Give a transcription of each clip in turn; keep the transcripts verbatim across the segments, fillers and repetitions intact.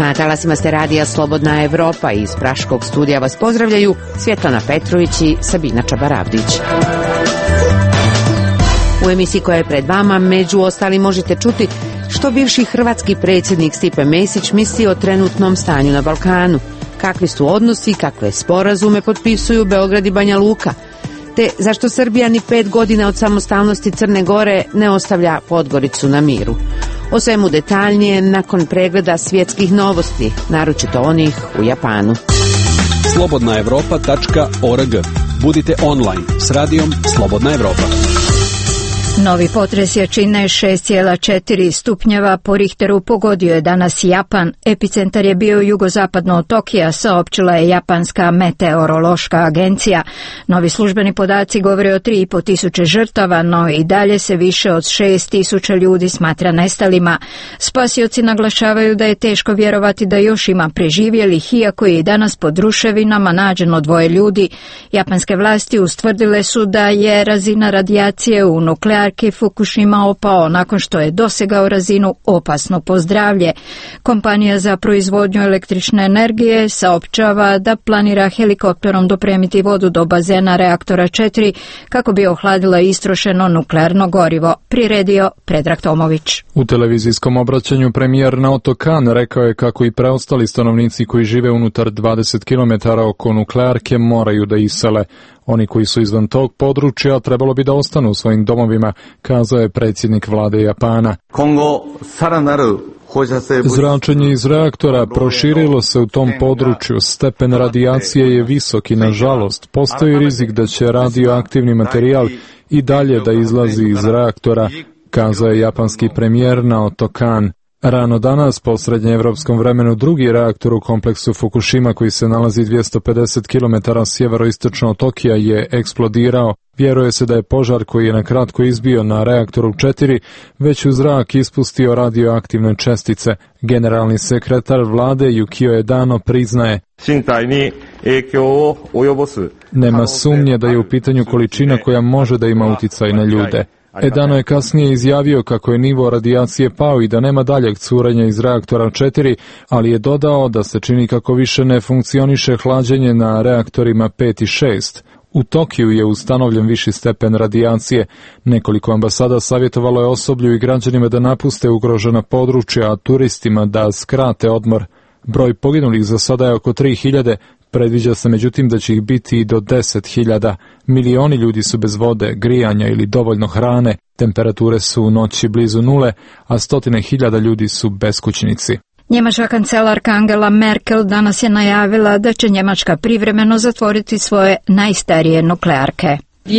Na talasima ste radija Slobodna Evropa i iz Praškog studija vas pozdravljaju Svjetlana Petrović i Sabina Čabaravdić. U emisiji koja je pred vama, među ostalim, možete čuti što bivši hrvatski predsjednik Stipe Mesić misli o trenutnom stanju na Balkanu, kakvi su odnosi, kakve sporazume potpisuju Beograd i Banja Luka, te zašto Srbija ni pet godina od samostalnosti Crne Gore ne ostavlja Podgoricu na miru. O svemu detaljnije nakon pregleda svjetskih novosti, naročito onih u Japanu. slobodna evropa tačka org. Budite online s radijom Slobodna Evropa. Novi potres jačine šest zarez četiri stupnjeva po Richteru pogodio je danas Japan. Epicentar je bio jugozapadno od Tokija, saopćila je japanska meteorološka agencija. Novi službeni podaci govore o tri i po tisuće žrtava, no i dalje se više od šest tisuća ljudi smatra nestalima. Spasioci naglašavaju da je teško vjerovati da još ima preživjelih, iako je i danas pod ruševinama nađeno dvoje ljudi. Japanske vlasti ustvrdile su da je razina radijacije u nuklearki Fukushima opao nakon što je dosegao razinu opasno po zdravlje. Kompanija za proizvodnju električne energije saopćava da planira helikopterom dopremiti vodu do bazena reaktora četiri kako bi ohladila istrošeno nuklearno gorivo, priredio Predrag Tomović. U televizijskom obraćanju premijer Naoto Kan rekao je kako i preostali stanovnici koji žive unutar dvadeset kilometara oko nuklearke moraju da isele. Oni koji su izvan tog područja trebalo bi da ostanu u svojim domovima, kazao je predsjednik vlade Japana. Zračenje iz reaktora proširilo se u tom području, stepen radijacije je visok i nažalost postoji rizik da će radioaktivni materijal i dalje da izlazi iz reaktora, kazao je japanski premijer Naoto Kan. Rano danas, po srednjeevropskom vremenu, drugi reaktor u kompleksu Fukushima, koji se nalazi dvjesto pedeset kilometara sjeveroistočno od Tokija, je eksplodirao. Vjeruje se da je požar koji je na kratko izbio na reaktoru četiri već u zrak ispustio radioaktivne čestice. Generalni sekretar vlade Yukio Edano priznaje: nema sumnje da je u pitanju količina koja može da ima uticaj na ljude. Edano je kasnije izjavio kako je nivo radijacije pao i da nema daljeg curenja iz reaktora četiri, ali je dodao da se čini kako više ne funkcioniše hlađenje na reaktorima pet i šest. U Tokiju je ustanovljen viši stepen radijacije. Nekoliko ambasada savjetovalo je osoblju i građanima da napuste ugrožena područja, a turistima da skrate odmor. Broj poginulih za sada je oko tri hiljade, predviđa se međutim da će ih biti i do deset hiljada. Milioni ljudi su bez vode, grijanja ili dovoljno hrane, temperature su u noći blizu nule, a stotine hiljada ljudi su beskućnici. Njemačka kancelarka Angela Merkel danas je najavila da će Njemačka privremeno zatvoriti svoje najstarije nuklearke.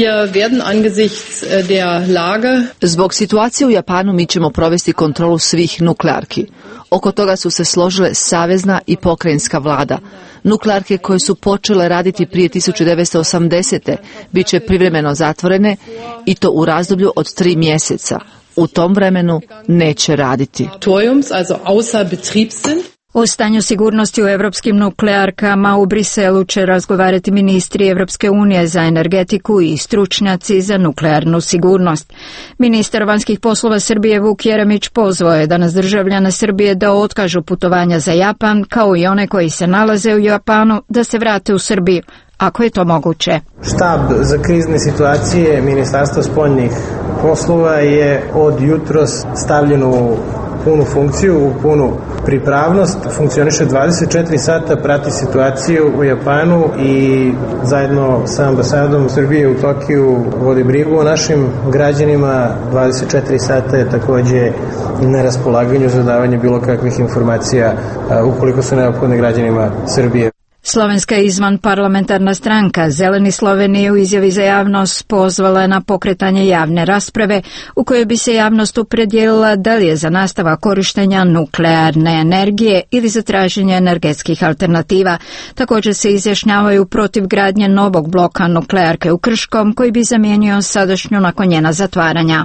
Zbog situacije u Japanu mi ćemo provesti kontrolu svih nuklearki. Oko toga su se složile savezna i pokrajinska vlada. Nuklearke koje su počele raditi prije tisuću devetsto osamdesete bit će privremeno zatvorene i to u razdoblju od tri mjeseca. U tom vremenu neće raditi. O stanju sigurnosti u europskim nuklearkama u Briselu će razgovarati ministri Evropske unije za energetiku i stručnjaci za nuklearnu sigurnost. Ministar vanjskih poslova Srbije Vuk Jeremić pozvao je danas državljane Srbije da otkažu putovanja za Japan, kao i one koji se nalaze u Japanu da se vrate u Srbiju, ako je to moguće. Štab za krizne situacije Ministarstva spoljnih poslova je od jutros stavljen u punu funkciju, u punu pripravnost. Funkcioniše dvadeset četiri sata, prati situaciju u Japanu i zajedno sa ambasadom Srbije u Tokiju vodi brigu o našim građanima. dvadeset četiri sata je također na raspolaganju za davanje bilo kakvih informacija ukoliko su neophodne građanima Srbije. Slovenska izvanparlamentarna stranka Zeleni Slovenije u izjavi za javnost pozvala na pokretanje javne rasprave u kojoj bi se javnost opredijelila da li je za nastavak korištenja nuklearne energije ili za traženje energetskih alternativa. Također se izjašnjavaju protiv gradnje novog bloka nuklearke u Krškom koji bi zamijenio sadašnju nakon njena zatvaranja.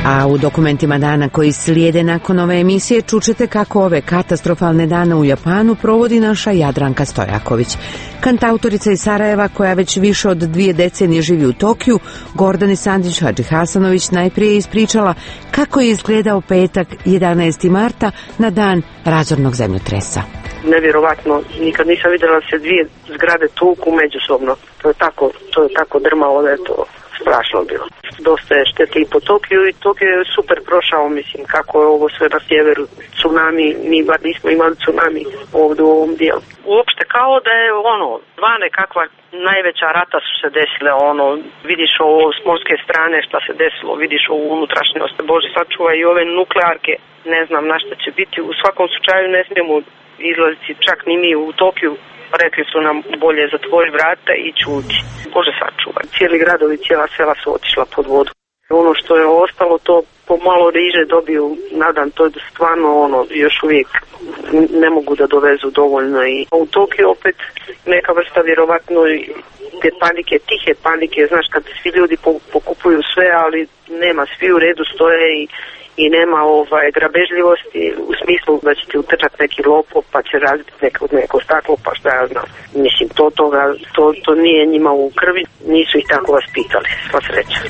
A u dokumentima dana koji slijede nakon ove emisije čućete kako ove katastrofalne dane u Japanu provodi naša Jadranka Stojaković. Kantautorica iz Sarajeva koja već više od dvije decenije živi u Tokiju, Gordani Sandić Hadžihasanović najprije ispričala kako je izgledao petak jedanaestog marta na dan razornog zemljotresa. Nevjerovatno, nikad nisam vidjela da se dvije zgrade tuku međusobno. To je tako, to je tako drmalo da je to strašno bilo. Dosta je štete i po Tokiju i Tokio je super prošao, mislim, kako je ovo sve na sjeveru, tsunami, mi bar nismo imali tsunami ovdje u ovom dijelu. Uopšte kao da je ono, dva nekakva najveća rata su se desile, ono, vidiš ovo s morske strane šta se desilo, vidiš ovu unutrašnjost, Bože sačuva i ove nuklearke, ne znam na šta će biti, u svakom slučaju ne smijemo izlaziti čak ni mi u Tokiju. Rekli su nam bolje zatvori vrata i čuti. Bože sačuvaj. Cijeli gradovi, cijela sela su otišla pod vodu. Ono što je ostalo, to pomalo riže dobiju, nadam, to je stvarno ono, još uvijek ne mogu da dovezu dovoljno. I u Tokiju opet neka vrsta vjerovatno te panike, tihe panike, znaš, kad svi ljudi pokupuju sve, ali nema, svi u redu stoje i i nema ovaj grabežljivosti u smislu da će ti utrčati neki lopov pa će razbiti neko, neko staklo pa šta ja znam. Mislim, to, toga, to, to nije njima u krvi, nisu ih tako vaspitali, sva sreća.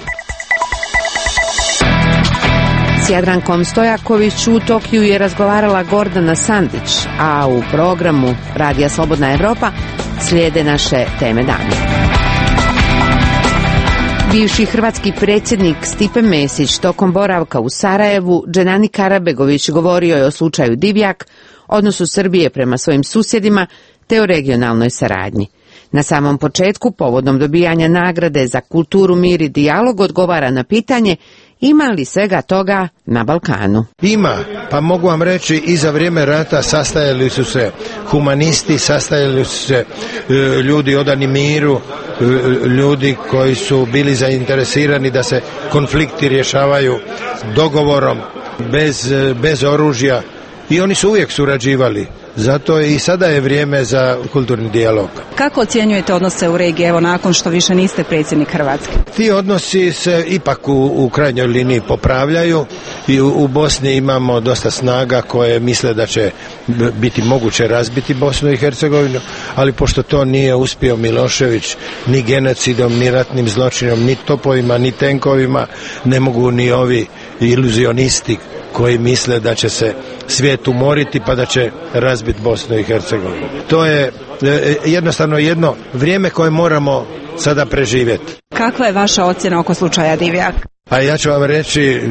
S Jadrankom Stojaković u Tokiju je razgovarala Gordana Sandić, a u programu Radija Slobodna Evropa slijede naše teme dana. Bivši hrvatski predsjednik Stipe Mesić tokom boravka u Sarajevu, Dženani Karabegović, govorio je o slučaju Divjak, odnosu Srbije prema svojim susjedima te o regionalnoj saradnji. Na samom početku, povodom dobijanja nagrade za kulturu, mir i dijalog, odgovara na pitanje ima li svega toga na Balkanu. Ima, pa mogu vam reći i za vrijeme rata sastajali su se humanisti, sastajali su se e, ljudi odani miru, e, ljudi koji su bili zainteresirani da se konflikti rješavaju dogovorom, bez, bez oružja i oni su uvijek surađivali. Zato i sada je vrijeme za kulturni dijalog. Kako ocjenjujete odnose u regiji, evo nakon što više niste predsjednik Hrvatske? Ti odnosi se ipak u, u krajnjoj liniji popravljaju i u, u Bosni imamo dosta snaga koje misle da će biti moguće razbiti Bosnu i Hercegovinu, ali pošto to nije uspio Milošević ni genocidom, ni ratnim zločinom, ni topovima, ni tenkovima, ne mogu ni ovi iluzionisti koji misle da će se svijet umoriti pa da će razbiti Bosnu i Hercegovinu. To je e, jednostavno jedno vrijeme koje moramo sada preživjeti. Kakva je vaša ocjena oko slučaja Divjak? A ja ću vam reći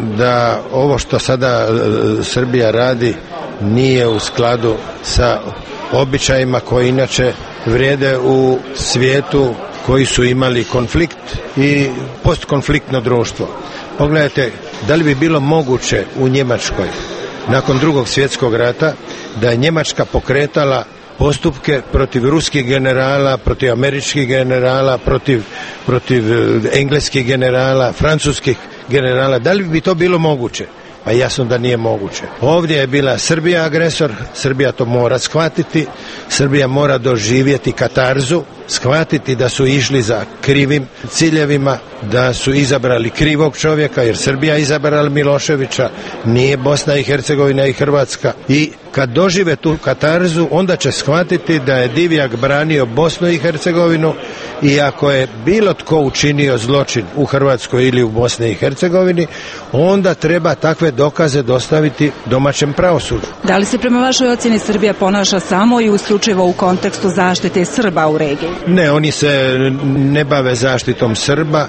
da ovo što sada e, Srbija radi nije u skladu sa običajima koji inače vrijede u svijetu koji su imali konflikt i postkonfliktno društvo. Pogledajte, da li bi bilo moguće u Njemačkoj nakon drugog svjetskog rata da je Njemačka pokretala postupke protiv ruskih generala, protiv američkih generala, protiv, protiv engleskih generala, francuskih generala, da li bi to bilo moguće? Pa jasno da nije moguće. Ovdje je bila Srbija agresor, Srbija to mora shvatiti, Srbija mora doživjeti katarzu, shvatiti da su išli za krivim ciljevima, da su izabrali krivog čovjeka, jer Srbija izabrala Miloševića, nije Bosna i Hercegovina i Hrvatska. I kad dožive tu katarzu, onda će shvatiti da je Divjak branio Bosnu i Hercegovinu i ako je bilo tko učinio zločin u Hrvatskoj ili u Bosni i Hercegovini, onda treba takve dokaze dostaviti domaćem pravosuđu. Da li se prema vašoj ocjeni Srbija ponaša samo i isključivo u kontekstu zaštite Srba u regiji? Ne, oni se ne bave zaštitom Srba,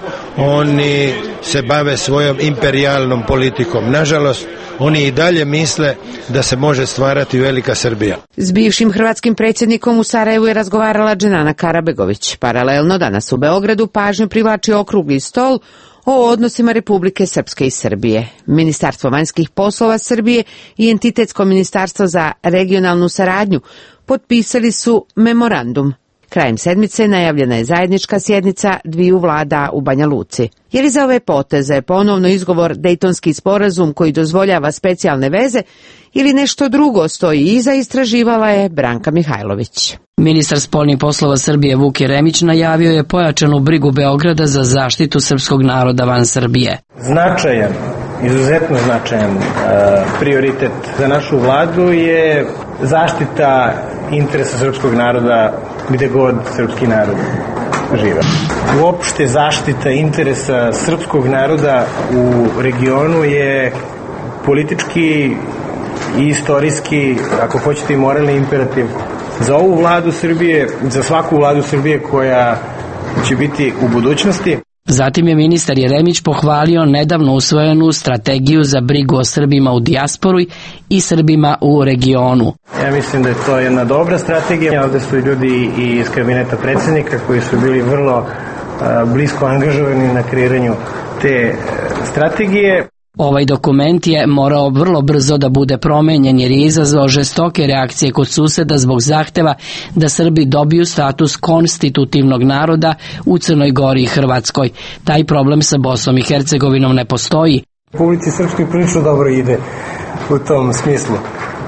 oni se bave svojom imperijalnom politikom. Nažalost, oni i dalje misle da se može stvarati velika Srbija. S bivšim hrvatskim predsjednikom u Sarajevu je razgovarala Dženana Karabegović. Paralelno danas u Beogradu pažnju privlači okrugli stol o odnosima Republike Srpske i Srbije. Ministarstvo vanjskih poslova Srbije i Entitetsko ministarstvo za regionalnu saradnju potpisali su memorandum. Krajem sedmice najavljena je zajednička sjednica dviju vlada u Banja Luci. Je li za ove poteze ponovno izgovor Dejtonski sporazum koji dozvoljava specijalne veze ili nešto drugo stoji iza, istraživala je Branka Mihajlović. Ministar spoljnih poslova Srbije Vuk Jeremić najavio je pojačanu brigu Beograda za zaštitu srpskog naroda van Srbije. Značajan izuzetno značajan prioritet za našu vladu je zaštita interesa srpskog naroda gde god srpski narod živa. Uopšte zaštita interesa srpskog naroda u regionu je politički i istorijski, ako hoćete i moralni imperativ za ovu vladu Srbije, za svaku vladu Srbije koja će biti u budućnosti. Zatim je ministar Jeremić pohvalio nedavno usvojenu strategiju za brigu o Srbima u dijaspori i Srbima u regionu. Ja mislim da je to jedna dobra strategija. Ovde su ljudi i iz kabineta predsjednika koji su bili vrlo blisko angažovani na kreiranju te strategije. Ovaj dokument je morao vrlo brzo da bude promenjen jer je izazvao žestoke reakcije kod suseda zbog zahteva da Srbi dobiju status konstitutivnog naroda u Crnoj Gori i Hrvatskoj. Taj problem sa Bosnom i Hercegovinom ne postoji. Republici Srpskoj prilično dobro ide u tom smislu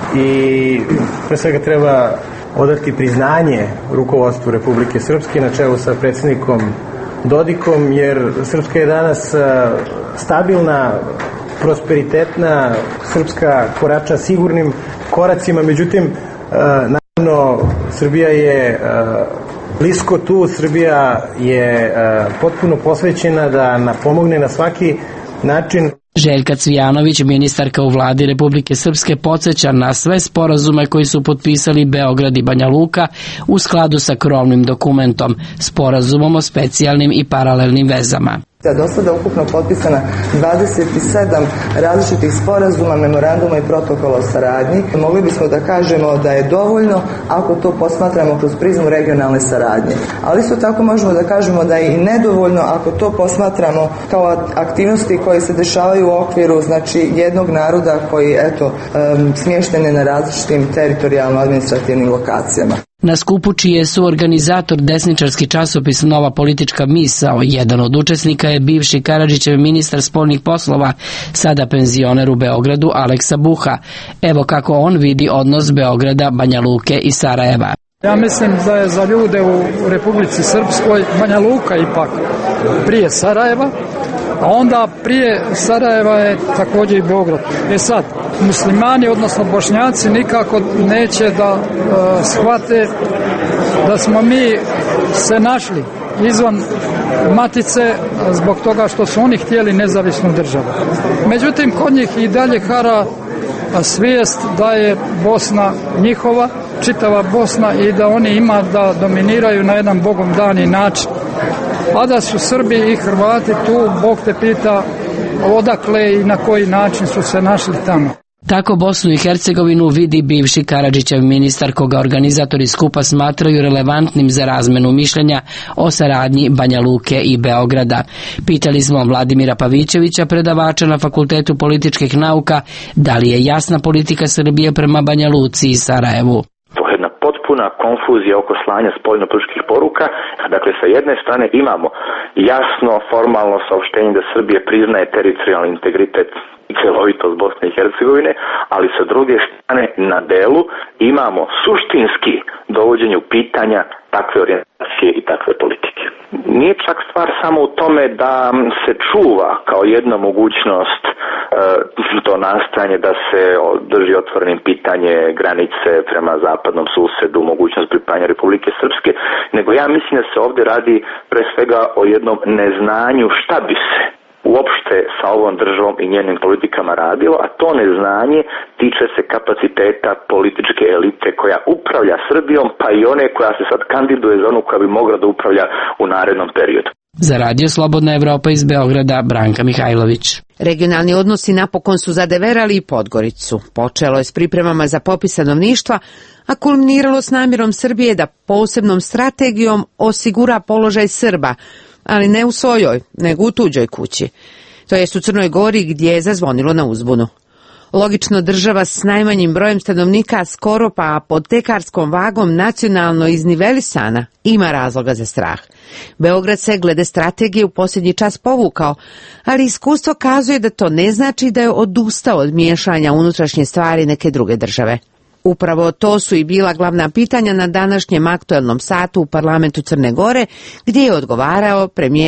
i pre svega treba odati priznanje rukovodstvu Republike Srpske na čelu sa predsjednikom Dodikom, jer Srpska je danas stabilna, prosperitetna, Srpska korača sigurnim koracima, međutim, naravno, Srbija je blisko tu, Srbija je potpuno posvećena da nam pomogne na svaki način. Željka Cvijanović, ministarka u vladi Republike Srpske, podsjeća na sve sporazume koji su potpisali Beograd i Banja Luka u skladu sa krovnim dokumentom, sporazumom o specijalnim i paralelnim vezama. Do sada ukupno potpisana dvadeset sedam različitih sporazuma, memoranduma i protokola o saradnji. Mogli bismo da kažemo da je dovoljno ako to posmatramo kroz prizmu regionalne saradnje. Ali isto tako možemo da kažemo da je i nedovoljno ako to posmatramo kao aktivnosti koje se dešavaju u okviru, znači, jednog naroda koji, eto, um, smješten je na različitim teritorijalno-administrativnim lokacijama. Na skupu čiji je suorganizator desničarski časopis Nova politička misao, jedan od učesnika je bivši Karadžićev ministar spoljnih poslova, sada penzioner u Beogradu, Aleksa Buha. Evo kako on vidi odnos Beograda, Banja Luke i Sarajeva. Ja mislim da je za ljude u Republici Srpskoj Banja Luka ipak prije Sarajeva, a onda prije Sarajeva je također i Beograd. E sad, muslimani, odnosno Bošnjaci, nikako neće da uh, shvate da smo mi se našli izvan matice zbog toga što su oni htjeli nezavisnu državu. Međutim, kod njih i dalje hara svijest da je Bosna njihova, čitava Bosna, i da oni ima da dominiraju na jedan bogom dani način. A da su Srbi i Hrvati tu, Bog te pita odakle i na koji način su se našli tamo. Tako Bosnu i Hercegovinu vidi bivši Karadžićev ministar, koga organizatori skupa smatraju relevantnim za razmenu mišljenja o saradnji Banja Luke i Beograda. Pitali smo Vladimira Pavićevića, predavača na Fakultetu političkih nauka, da li je jasna politika Srbije prema Banja Luci i Sarajevu. Potpuna konfuzija oko slanja spoljnopolitičkih poruka. Dakle, sa jedne strane imamo jasno formalno saopštenje da Srbija priznaje teritorijalni integritet i celovitost Bosne i Hercegovine, ali sa druge strane na delu imamo suštinski dovođenje u pitanja takve orijentacije i takve politike. Nije čak stvar samo u tome da se čuva kao jedna mogućnost e, to nastojanje da se drži otvorenim pitanje granice prema zapadnom susedu, mogućnost pripajanja Republike Srpske, nego ja mislim da se ovdje radi pre svega o jednom neznanju šta bi se uopšte sa ovom državom i njenim politikama radilo, a to neznanje tiče se kapaciteta političke elite koja upravlja Srbijom, pa i one koja se sad kandiduje za onu koja bi mogla da upravlja u narednom periodu. Za Radio Slobodna Evropa iz Beograda, Branka Mihajlović. Regionalni odnosi napokon su zadeverali i Podgoricu. Počelo je s pripremama za popis stanovništva, a kulminiralo s namjerom Srbije da posebnom strategijom osigura položaj Srba, ali ne u svojoj, nego u tuđoj kući. To jest u Crnoj Gori, gdje je zazvonilo na uzbunu. Logično, država s najmanjim brojem stanovnika, skoro pa pod tekarskom vagom nacionalno iznivelisana, ima razloga za strah. Beograd se glede strategije u posljednji čas povukao, ali iskustvo kazuje da to ne znači da je odustao od miješanja unutrašnje stvari neke druge države. Upravo to su i bila glavna pitanja na današnjem aktuelnom satu u parlamentu Crne Gore, gdje je odgovarao premijer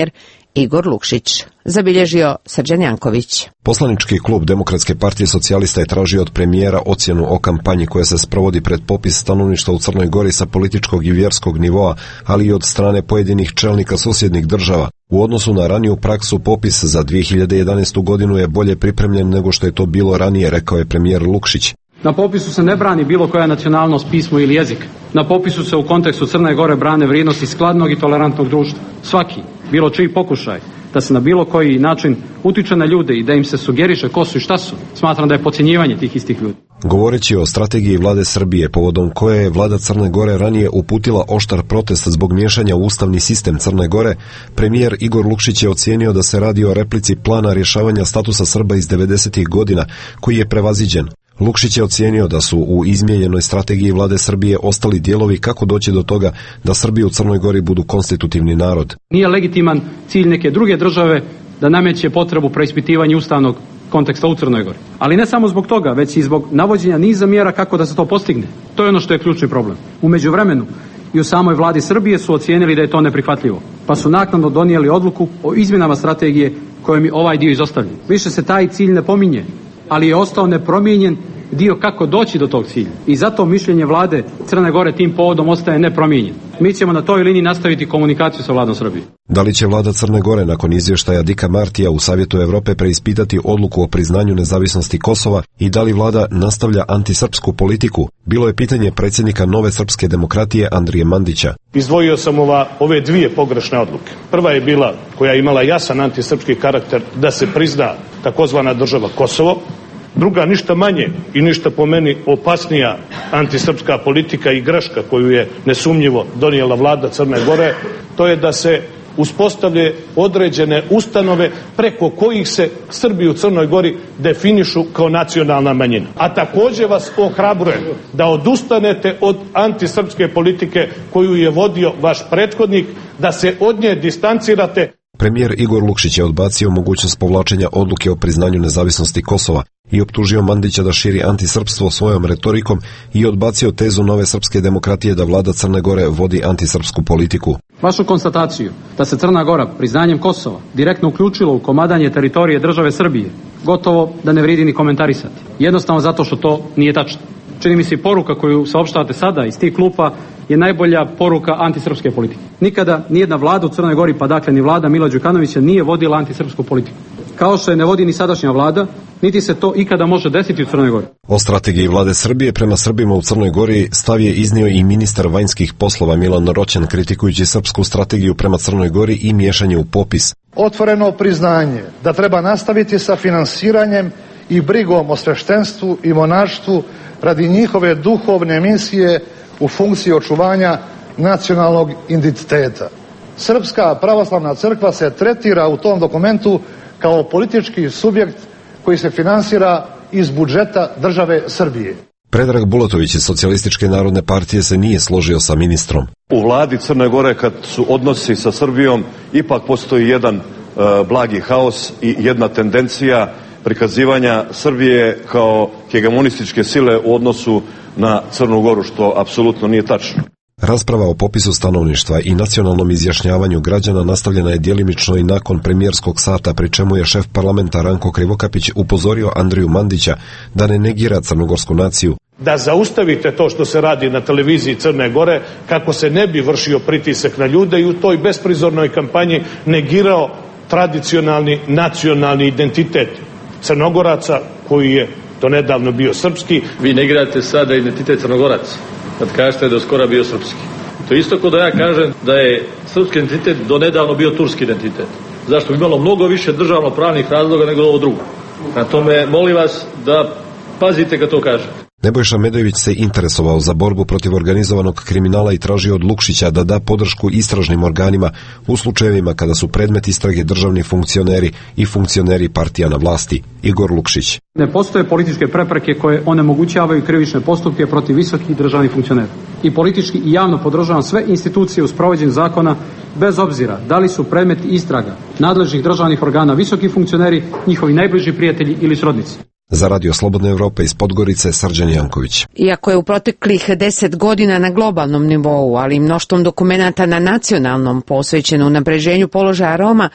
Igor Lukšić, zabilježio Srđan Janković. Poslanički klub Demokratske partije socijalista je tražio od premijera ocjenu o kampanji koja se sprovodi pred popis stanovništva u Crnoj Gori sa političkog i vjerskog nivoa, ali i od strane pojedinih čelnika susjednih država. U odnosu na raniju praksu, popis za dvije hiljade jedanaestu godinu je bolje pripremljen nego što je to bilo ranije, rekao je premijer Lukšić. Na popisu se ne brani bilo koja nacionalnost, pismo ili jezik. Na popisu se u kontekstu Crne Gore brane vrijednosti skladnog i tolerantnog društva. Svaki, bilo čiji pokušaj da se na bilo koji način utiče na ljude i da im se sugeriše ko su i šta su, smatram da je podcjenjivanje tih istih ljudi. Govoreći o strategiji vlade Srbije, povodom koje je vlada Crne Gore ranije uputila oštar protest zbog miješanja u ustavni sistem Crne Gore, premijer Igor Lukšić je ocijenio da se radi o replici plana rješavanja statusa Srba iz devedesetih godina, koji je prevaziđen. Lukšić je ocijenio da su u izmijenjenoj strategiji vlade Srbije ostali dijelovi kako doći do toga da Srbi u Crnoj Gori budu konstitutivni narod. Nije legitiman cilj neke druge države da nameće potrebu preispitivanja ustavnog konteksta u Crnoj Gori. Ali ne samo zbog toga, već i zbog navođenja niza mjera kako da se to postigne. To je ono što je ključni problem. U međuvremenu i u samoj vladi Srbije su ocijenili da je to neprihvatljivo, pa su naknadno donijeli odluku o izmjenama strategije kojom je ovaj dio izostavljen. Više se taj cilj ne pominje, ali je ostao nepromijenjen dio kako doći do tog cilja. I zato mišljenje vlade Crne Gore tim povodom ostaje nepromijenjen. Mi ćemo na toj liniji nastaviti komunikaciju sa vladom Srbije. Da li će vlada Crne Gore nakon izvještaja Dika Martija u Savjetu Europe preispitati odluku o priznanju nezavisnosti Kosova i da li vlada nastavlja antisrpsku politiku, bilo je pitanje predsjednika Nove srpske demokratije Andrije Mandića. Izdvojio sam ova, ove dvije pogrešne odluke. Prva je bila, koja je imala jasan antisrpski karakter, da se prizna takozvana država Kosovo. Druga, ništa manje i ništa po meni opasnija antisrpska politika i greška koju je nesumnjivo donijela vlada Crne Gore, to je da se uspostavlje određene ustanove preko kojih se Srbi u Crnoj Gori definišu kao nacionalna manjina. A također vas ohrabrujem da odustanete od antisrpske politike koju je vodio vaš prethodnik, da se od nje distancirate. Premijer Igor Lukšić je odbacio mogućnost povlačenja odluke o priznanju nezavisnosti Kosova i optužio Mandića da širi antisrpstvo svojom retorikom i odbacio tezu Nove srpske demokratije da vlada Crne Gore vodi antisrpsku politiku. Vašu konstataciju da se Crna Gora priznanjem Kosova direktno uključilo u komadanje teritorije države Srbije, gotovo da ne vridi ni komentarisati. Jednostavno zato što to nije tačno. Čini mi se i poruka koju saopštavate sada iz tih klupa je najbolja poruka antisrpske politike. Nikada nijedna vlada u Crnoj Gori, pa dakle ni vlada Mila Đukanovića, nije vodila antisrpsku politiku. Kao što je ne vodi ni sadašnja vlada, niti se to ikada može desiti u Crnoj Gori. O strategiji vlade Srbije prema Srbima u Crnoj Gori stav je iznio i ministar vanjskih poslova Milan Roćen, kritikujući srpsku strategiju prema Crnoj Gori i miješanje u popis. Otvoreno priznanje da treba nastaviti sa finansiranjem i brigom o sveštenstvu i monaštvu radi njihove duhovne misije u funkciji očuvanja nacionalnog identiteta. Srpska pravoslavna crkva se tretira u tom dokumentu kao politički subjekt koji se finansira iz budžeta države Srbije. Predrag Bulatović iz Socijalističke narodne partije se nije složio sa ministrom. U vladi Crne Gore kad su odnosi sa Srbijom ipak postoji jedan e, blagi haos i jedna tendencija prikazivanja Srbije kao hegemonističke sile u odnosu na Crnu Goru, što apsolutno nije tačno. Rasprava o popisu stanovništva i nacionalnom izjašnjavanju građana nastavljena je djelimično i nakon premijerskog sata, pri čemu je šef parlamenta Ranko Krivokapić upozorio Andriju Mandića da ne negira crnogorsku naciju. Da zaustavite to što se radi na televiziji Crne Gore, kako se ne bi vršio pritisak na ljude i u toj besprizornoj kampanji negirao tradicionalni nacionalni identitet Crnogoraca, koji je do nedavno bio srpski. Vi negirate sada identitet Crnogoraca kad kažete da je skoro bio srpski. To je isto kao da ja kažem da je srpski identitet do nedavno bio turski identitet. Zašto? Bi imalo mnogo više državno-pravnih razloga nego ovo drugo. Na tome molim vas da pazite kad to kažete. Nebojša Medojević se interesovao za borbu protiv organizovanog kriminala i tražio od Lukšića da da podršku istražnim organima u slučajevima kada su predmet istrage državni funkcioneri i funkcioneri partija na vlasti. Igor Lukšić. Ne postoje političke prepreke koje onemogućavaju krivične postupke protiv visokih državnih funkcionera. I politički i javno podržavam sve institucije u sprovođenju zakona bez obzira da li su predmet istraga nadležnih državnih organa visoki funkcioneri, njihovi najbliži prijatelji ili srodnici. Za Radio Slobodne Europe iz Podgorice, Srđan Janković. Iako je u proteklih deset godina na globalnom nivou, ali i mnoštvom dokumenata na nacionalnom posvećeno unapređenju položaja Roma,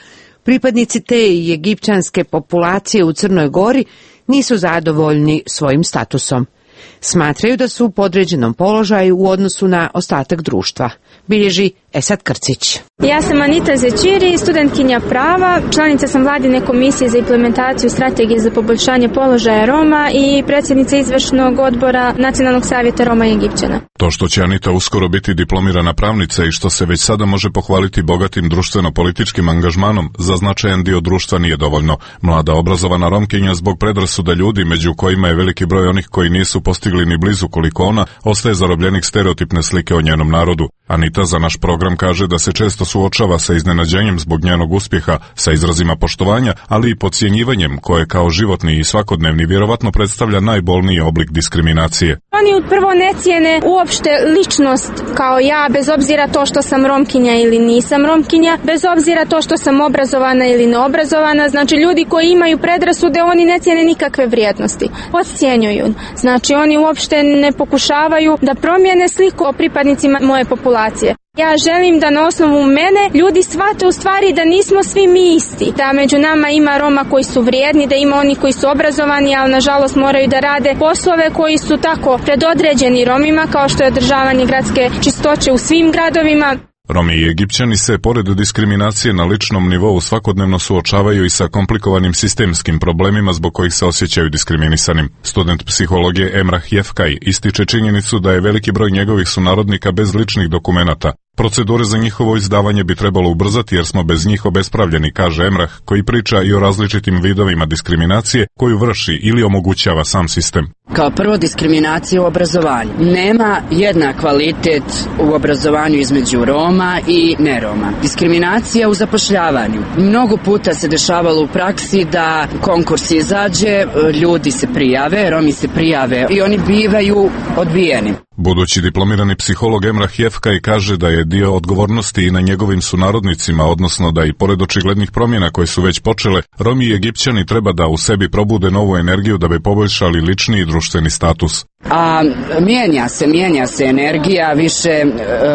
Pripadnici te i egipćanske populacije u Crnoj Gori nisu zadovoljni svojim statusom. Smatraju da su u podređenom položaju u odnosu na ostatak društva, bilježi Esad Krcić. Ja sam Anita Zećiri, studentkinja prava, članica sam vladine komisije za implementaciju strategije za poboljšanje položaja Roma i predsjednica izvršnog odbora Nacionalnog savjeta Roma i Egipćana. To što će Anita uskoro biti diplomirana pravnica i što se već sada može pohvaliti bogatim društveno-političkim angažmanom, za značajan dio društva nije dovoljno. Mlada obrazovana Romkinja zbog predrasuda ljudi, među kojima je veliki broj onih koji nisu postigli ni blizu koliko ona, ostaje zarobljenik stereotipne slike o njenom narodu. Anita za naš program kaže da se često suočava sa iznenađenjem zbog njenog uspjeha, sa izrazima poštovanja, ali i podcjenjivanjem koje kao životni i svakodnevni vjerovatno predstavlja najbolniji oblik diskriminacije. Oni prvo ne cijene uopšte ličnost kao ja, bez obzira to što sam Romkinja ili nisam Romkinja, bez obzira to što sam obrazovana ili neobrazovana. Znači ljudi koji imaju predrasude, oni ne cijene nikakve vrijednosti. Podcjenjuju. Znači oni uopšte ne pokušavaju da promijene sliku o pripadnicima moje populacije. Ja želim da na osnovu mene ljudi shvate u stvari da nismo svi mi isti. Da među nama ima Roma koji su vrijedni, da ima oni koji su obrazovani, ali nažalost moraju da rade poslove koji su tako predodređeni Romima, kao što je održavanje gradske čistoće u svim gradovima. Romi i Egipćani se, pored diskriminacije na ličnom nivou, svakodnevno suočavaju i sa komplikovanim sistemskim problemima zbog kojih se osjećaju diskriminisanim. Student psihologije Emrah Jefkaj ističe činjenicu da je veliki broj njegovih sunarodnika bez ličnih dokumenata. Procedure za njihovo izdavanje bi trebalo ubrzati jer smo bez njih obespravljeni, kaže Emrah, koji priča i o različitim vidovima diskriminacije koju vrši ili omogućava sam sistem. Kao prvo, diskriminacija u obrazovanju. Nema jednak kvalitet u obrazovanju između Roma i ne Roma. Diskriminacija u zapošljavanju. Mnogo puta se dešavalo u praksi da konkurs izađe, ljudi se prijave, Romi se prijave i oni bivaju odbijeni. Budući diplomirani psiholog Emrah Jefkaj kaže da je dio odgovornosti i na njegovim sunarodnicima, odnosno da i pored očiglednih promjena koje su već počele, Romi i Egipćani treba da u sebi probude novu energiju da bi poboljšali lični i društveni status. A mijenja se, mijenja se energija, više e,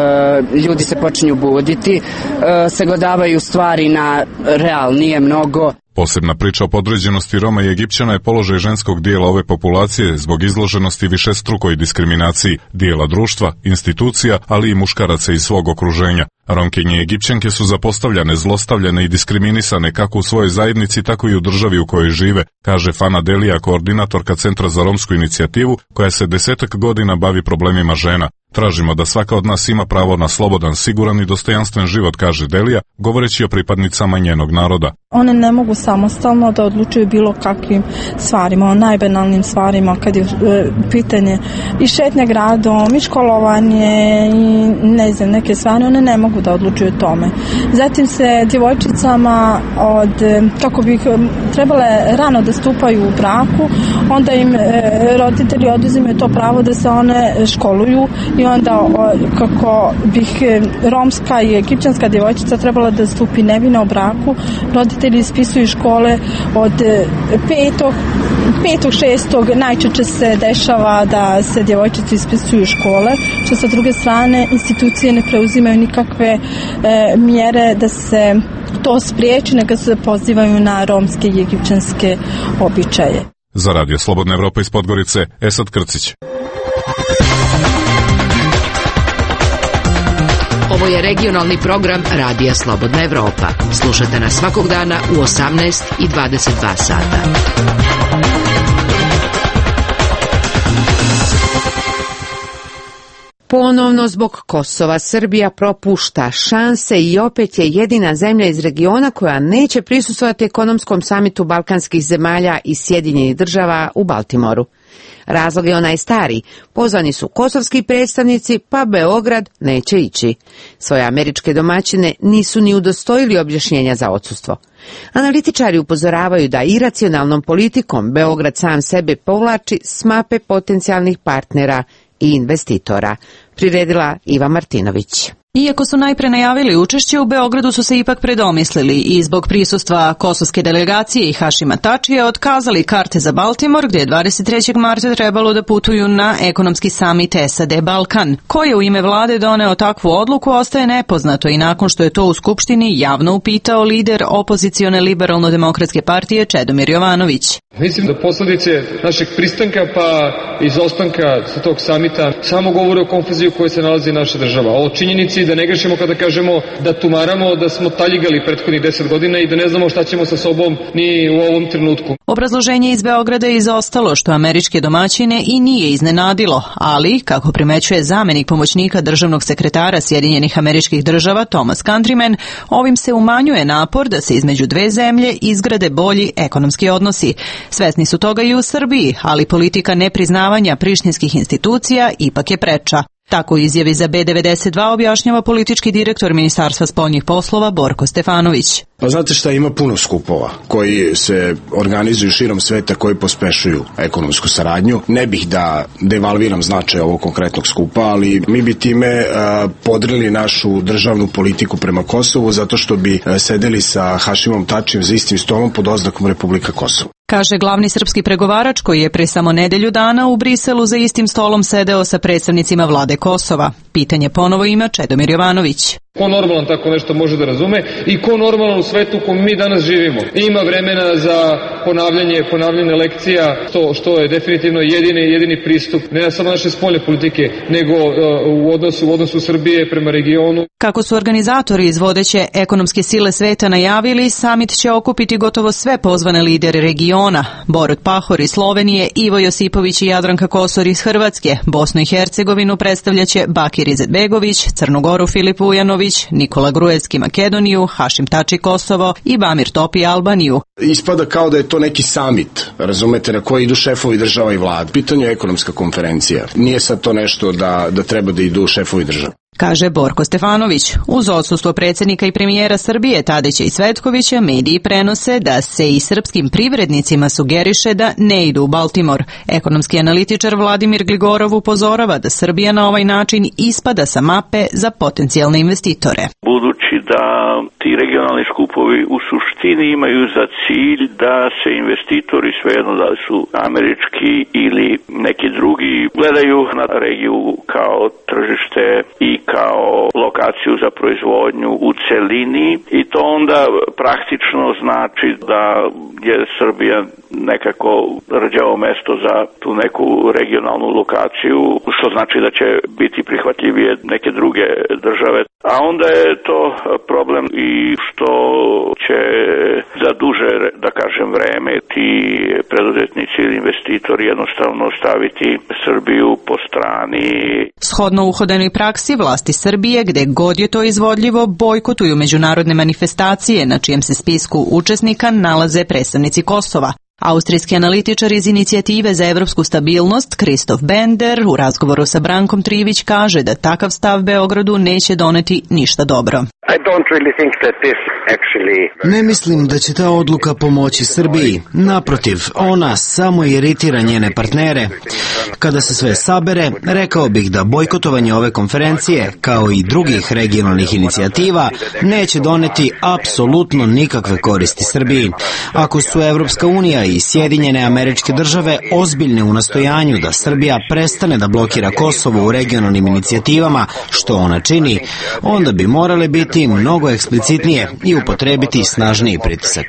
ljudi se počinju buditi, e, sagledavaju stvari na realnije mnogo. Posebna priča o podređenosti Roma i Egipćana je položaj ženskog dijela ove populacije zbog izloženosti višestrukoj diskriminaciji dijela društva, institucija, ali i muškaraca iz svog okruženja. Romkinje i Egipćanke su zapostavljane, zlostavljane i diskriminisane kako u svojoj zajednici, tako i u državi u kojoj žive, kaže Fana Delija, koordinatorka Centra za romsku inicijativu, koja se desetak godina bavi problemima žena. Tražimo da svaka od nas ima pravo na slobodan, siguran i dostojanstven život, kaže Delija, govoreći o pripadnicama njenog naroda. One ne mogu samostalno da odlučuju bilo kakvim stvarima, o najbanalnim stvarima, kad je e, pitanje i šetnje gradom, i školovanje, i ne znam, neke stvari, one ne mogu da odlučuju tome. Zatim se djevojčicama od, kako bi trebale rano da stupaju u braku, onda im e, roditelji oduzimaju to pravo da se one školuju i onda kako bih romska i egipćanska djevojčica trebala da stupi nevina u braku, roditelji ispisuju škole od petog, petog, šestog, najčešće se dešava da se djevojčice ispisuju škole, što sa druge strane institucije ne preuzimaju nikakve e, mjere da se to spriječi, nego se pozivaju na romske i egipćanske običaje. Za Radio Slobodna Evropa iz Podgorice, Esad Krcić. Ovo je regionalni program Radija Slobodna Evropa. Slušajte nas svakog dana u osamnaest i dvadeset dva sata. Ponovno zbog Kosova Srbija propušta šanse i opet je jedina zemlja iz regiona koja neće prisustvovati ekonomskom samitu balkanskih zemalja i Sjedinjenih država u Baltimoru. Razlog je onaj stari, pozvani su kosovski predstavnici, pa Beograd neće ići. Svoje američke domaćine nisu ni udostojili objašnjenja za odsustvo. Analitičari upozoravaju da iracionalnom politikom Beograd sam sebe povlači s mape potencijalnih partnera i investitora. Priredila Iva Martinović. Iako su najpre najavili učešće, u Beogradu su se ipak predomislili i zbog prisustva kosovske delegacije i Hašima Tačija otkazali karte za Baltimore, gdje je dvadeset trećeg marta trebalo da putuju na ekonomski samit S A D Balkan. Ko je u ime vlade doneo takvu odluku ostaje nepoznato i nakon što je to u Skupštini javno upitao lider opozicione liberalno-demokratske partije Čedomir Jovanović. Mislim da posljedice našeg pristanka pa izostanka sa tog samita samo govore o konfuziji u kojoj se nalazi naša država. O činjenici da ne grešimo kada kažemo da tumaramo da smo taljigali prethodnih deset godina i da ne znamo šta ćemo sa sobom ni u ovom trenutku. Obrazloženje iz Beograda je izostalo, što američke domaćine i nije iznenadilo, ali, kako primećuje zamenik pomoćnika državnog sekretara Sjedinjenih Američkih Država Thomas Countryman, ovim se umanjuje napor da se između dve zemlje izgrade bolji ekonomski odnosi. Svesni su toga i u Srbiji, ali politika nepriznavanja prištinskih institucija ipak je preča. Tako izjavi za B devedeset dva objašnjava politički direktor Ministarstva spoljnih poslova Borko Stefanović. Pa znate šta, ima puno skupova koji se organizuju širom sveta, koji pospešuju ekonomsku saradnju. Ne bih da devalviram značaj ovog konkretnog skupa, ali mi bi time uh, podrili našu državnu politiku prema Kosovu, zato što bi uh, sedeli sa Hašimom Tačijem za istim stolom pod oznakom Republika Kosovo. Kaže glavni srpski pregovarač koji je pre samo nedelju dana u Briselu za istim stolom sedeo sa predstavnicima vlade Kosova. Pitanje ponovo ima Čedomir Jovanović. Ko normalan tako nešto može da razume i ko normalan u svetu u kom mi danas živimo. Ima vremena za ponavljanje, ponavljanje lekcija, što, što je definitivno jedini, jedini pristup ne samo naše spoljne politike, nego uh, u odnosu, u odnosu Srbije prema regionu. Kako su organizatori iz vodeće ekonomske sile sveta najavili, samit će okupiti gotovo sve pozvane lidere regiona. Borut Pahor iz Slovenije, Ivo Josipović i Jadranka Kosor iz Hrvatske, Bosnu i Hercegovinu predstavljaće Bakir Izetbegović, Crnu Goru Filip Vujanović, Nikola Gruevski Makedoniju, Hašim Tači Kosovo i Bamir Topi Albaniju. Ispada kao da je to neki samit, razumete, na koji idu šefovi država i vlad. Pitanje je ekonomska konferencija. Nije sad to nešto da, da treba da idu šefovi država. Kaže Borko Stefanović. Uz odsustvo predsjednika i premijera Srbije Tadića i Cvetkovića, mediji prenose da se i srpskim privrednicima sugeriše da ne idu u Baltimore. Ekonomski analitičar Vladimir Gligorov upozorava da Srbija na ovaj način ispada sa mape za potencijalne investitore. Budući da ti regionalni skupovi u suštini imaju za cilj da se investitori, svejedno da li su američki ili neki drugi, gledaju na regiju kao tržište i kao lokaciju za proizvodnju u celini, i to onda praktično znači da je Srbija nekako rđavo mesto za tu neku regionalnu lokaciju, što znači da će biti prihvatljivije neke druge države. A onda je to problem i što će za duže, da kažem, vreme ti preduzetnici ili investitori jednostavno staviti Srbiju po strani. Shodno uhodanoj praksi, vlasti Srbije, gde god je to izvodljivo, bojkotuju međunarodne manifestacije na čijem se spisku učesnika nalaze predstavnici Kosova. Austrijski analitičar iz Inicijative za evropsku stabilnost Kristof Bender u razgovoru sa Brankom Trivić kaže da takav stav Beogradu neće doneti ništa dobro. Ne mislim da će ta odluka pomoći Srbiji. Naprotiv, ona samo iritira njene partnere. Kada se sve sabere, rekao bih da bojkotovanje ove konferencije, kao i drugih regionalnih inicijativa, neće doneti apsolutno nikakve koristi Srbiji. Ako su Evropska unija i Sjedinjene Američke Države ozbiljne u nastojanju da Srbija prestane da blokira Kosovo u regionalnim inicijativama, što ona čini, onda bi morale biti mnogo eksplicitnije i upotrebiti snažniji pritisak.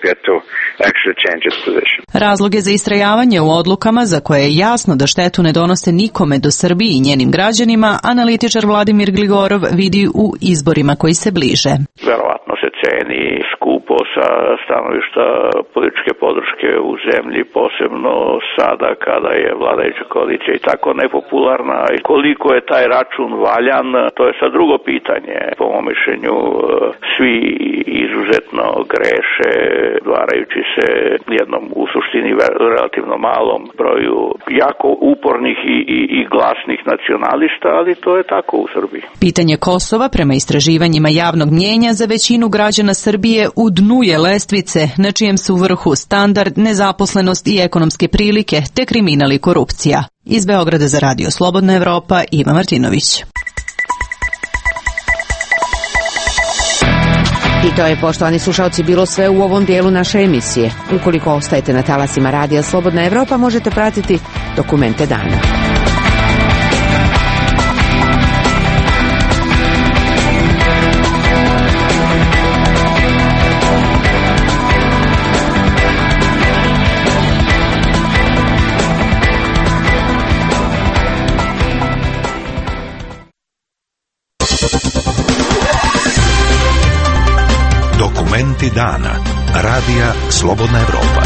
Razloge za istrajavanje u odlukama za koje je jasno da štetu ne donose nikome do Srbiji i njenim građanima, analitičar Vladimir Gligorov vidi u izborima koji se bliže. Verovatno se ceni skupo sa stanovišta političke podrške u zemlji, posebno sada kada je vladajuća koalicija i tako nepopularna. I koliko je taj račun valjan, to je sad drugo pitanje. Po mom mišljenju svi izuzetno greše, dvarajući se jednom u suštini relativno malom broju jako upornih i, i, i glasnih nacionalista, ali to je tako u Srbiji. Pitanje Kosova prema istraživanjima javnog mnjenja za većinu građana Srbije u dnu je lestvice, na čijem su vrhu standard, nezaposlenost i ekonomske prilike, te kriminal i korupcija. Iz Beograda za Radio Slobodna Evropa, Iva Martinović. I to je, poštovani slušalci, bilo sve u ovom dijelu naše emisije. Ukoliko ostajete na talasima Radija Slobodna Evropa, možete pratiti Dokumente dana. Dokumenti dana. Radija Slobodna Evropa.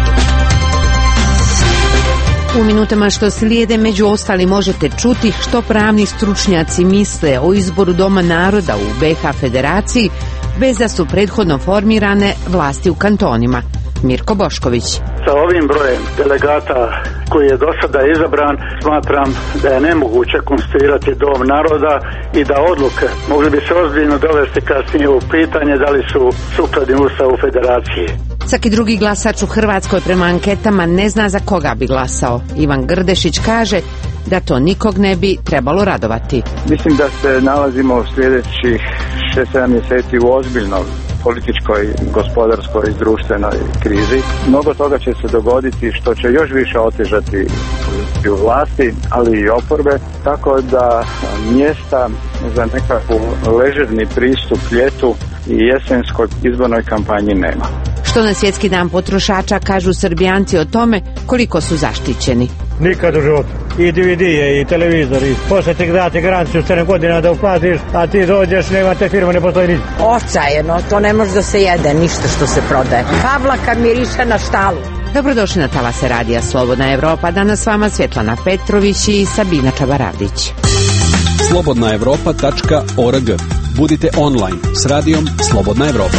U minutama što slijede među ostali možete čuti što pravni stručnjaci misle o izboru Doma naroda u be ha Federaciji bez da su prethodno formirane vlasti u kantonima. Mirko Bošković. Sa ovim brojem delegata koji je do sada izabran, smatram da je nemoguće konstituirati Dom naroda i da odluke mogli bi se ozbiljno dovesti kasnije u pitanje da li su sukladni Ustavu Federacije. Svaki drugi glasač u Hrvatskoj prema anketama ne zna za koga bi glasao. Ivan Grdešić kaže da to nikog ne bi trebalo radovati. Mislim da se nalazimo u sljedećih šest sedam mjeseci u ozbiljnoj političkoj, gospodarskoj i društvenoj krizi. Mnogo toga će se dogoditi što će još više otežati u vlasti, ali i oporbe, tako da mjesta za nekakvu ležerni pristup ljetu i jesenskoj izbornoj kampanji nema. Što na Svjetski dan potrošača kažu Srbijanci o tome koliko su zaštićeni? Nikad u životu. I D V D je, i televizor, i posle ti dati garanciju sedam godina da uplatiš, a ti dođeš, nema te firme, ne postoji ništa. Očajeno, to ne može da se jede, ništa što se prodaje. Pavlaka miriše na štalu. Dobrodošli na talase Radija Slobodna Evropa. Danas s vama Svjetlana Petrović i Sabina Čabaradić. slobodna evropa tačka org. Budite online s radijom Slobodna Evropa.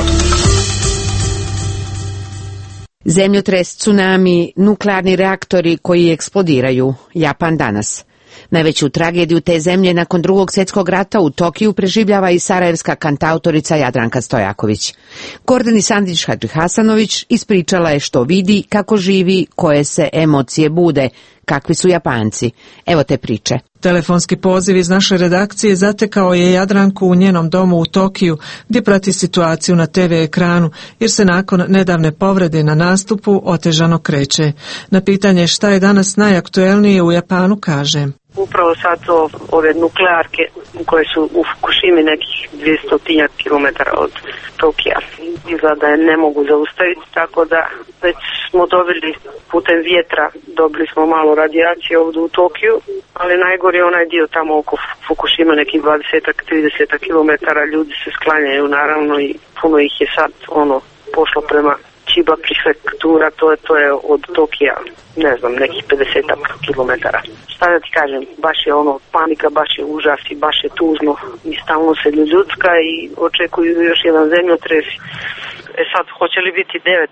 Zemljotres, tsunami, nuklearni reaktori koji eksplodiraju. Japan danas. Najveću tragediju te zemlje nakon drugog svjetskog rata u Tokiju preživljava i sarajevska kantautorica Jadranka Stojaković. Gordani Sandić Hadžihasanović ispričala je što vidi, kako živi, koje se emocije bude, kakvi su Japanci. Evo te priče. Telefonski poziv iz naše redakcije zatekao je Jadranku u njenom domu u Tokiju, gdje prati situaciju na te ve ekranu, jer se nakon nedavne povrede na nastupu otežano kreće. Na pitanje šta je danas najaktuelnije u Japanu kaže: Upravo sad to, ove nuklearke koje su u Fukushimi nekih dvjesto kilometara od Tokija, izgleda da je ne mogu zaustaviti, tako da već smo dobili putem vjetra, dobili smo malo radijacije ovdje u Tokiju, ali najgori je onaj dio tamo oko Fukushima, nekih dvadeset do trideset kilometara, ljudi se sklanjaju naravno i puno ih je sad ono pošlo prema Chiba prefektura, to je, to je od Tokija, ne znam, nekih pedeset kilometara. Šta da ti kažem, baš je ono panika, baš je užas i baš je tužno i stalno se ljudska i očekuju još jedan zemljotres. E sad, hoće li biti devet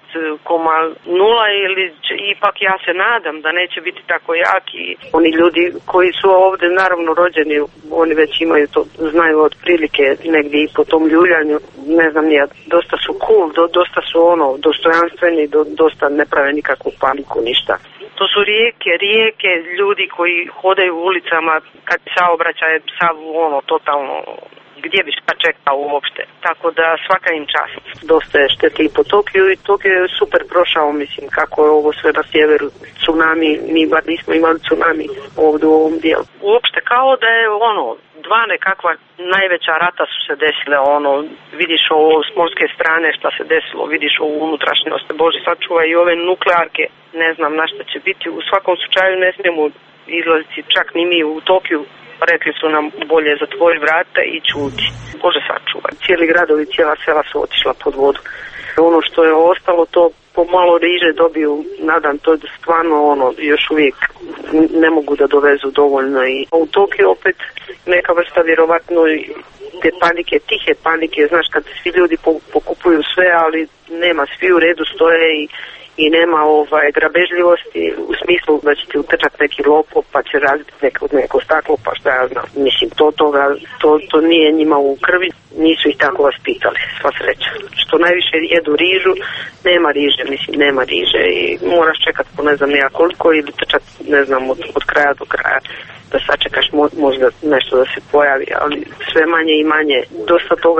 nula ili će, ipak ja se nadam da neće biti tako jak i oni ljudi koji su ovdje naravno rođeni, oni već imaju to, znaju otprilike negdje i po tom ljuljanju, ne znam ja, dosta su cool, do, dosta su ono dostojanstveni, do, dosta ne prave nikakvu paniku, ništa. To su rijeke, rijeke ljudi koji hodaju u ulicama kad saobraćaj je sav ono totalno, gdje bi šta čekao uopšte. Tako da svaka im čast. Dosta je štete i po Tokiju i Tokio je super prošao, mislim, kako je ovo sve na sjeveru. Tsunami, mi bar nismo imali tsunami ovdje u ovom dijelu. Uopšte kao da je ono, dva nekakva najveća rata su se desile, ono, vidiš ovo s morske strane šta se desilo, vidiš ovu unutrašnjost, Bože sačuva i ove nuklearke, ne znam na šta će biti. U svakom slučaju ne smijemo izlaziti čak ni mi u Tokiju. Rekli su nam bolje zatvori vrata i čuti. Bože sačuvaj. Cijeli gradovi, cijela sela su otišla pod vodu. Ono što je ostalo, to pomalo riže dobiju, nadam, to je stvarno ono, još uvijek ne mogu da dovezu dovoljno. I u Tokiju opet neka vrsta vjerovatno te panike, tihe panike, znaš, kad svi ljudi pokupuju sve, ali nema, svi u redu stoje i i nema ovaj grabežljivosti u smislu da će ti utrčati neki lopov pa će razbiti neko, neko staklo pa šta ja znam. Mislim, to, toga, to, to nije njima u krvi, nisu ih tako vaspitali, sva sreća. Što najviše jedu rižu, nema riže, mislim, nema riže i moraš čekati po ne znam nija koliko ili trčati ne znam od, od kraja do kraja da sačekaš mo, možda nešto da se pojavi, ali sve manje i manje. Dosta toga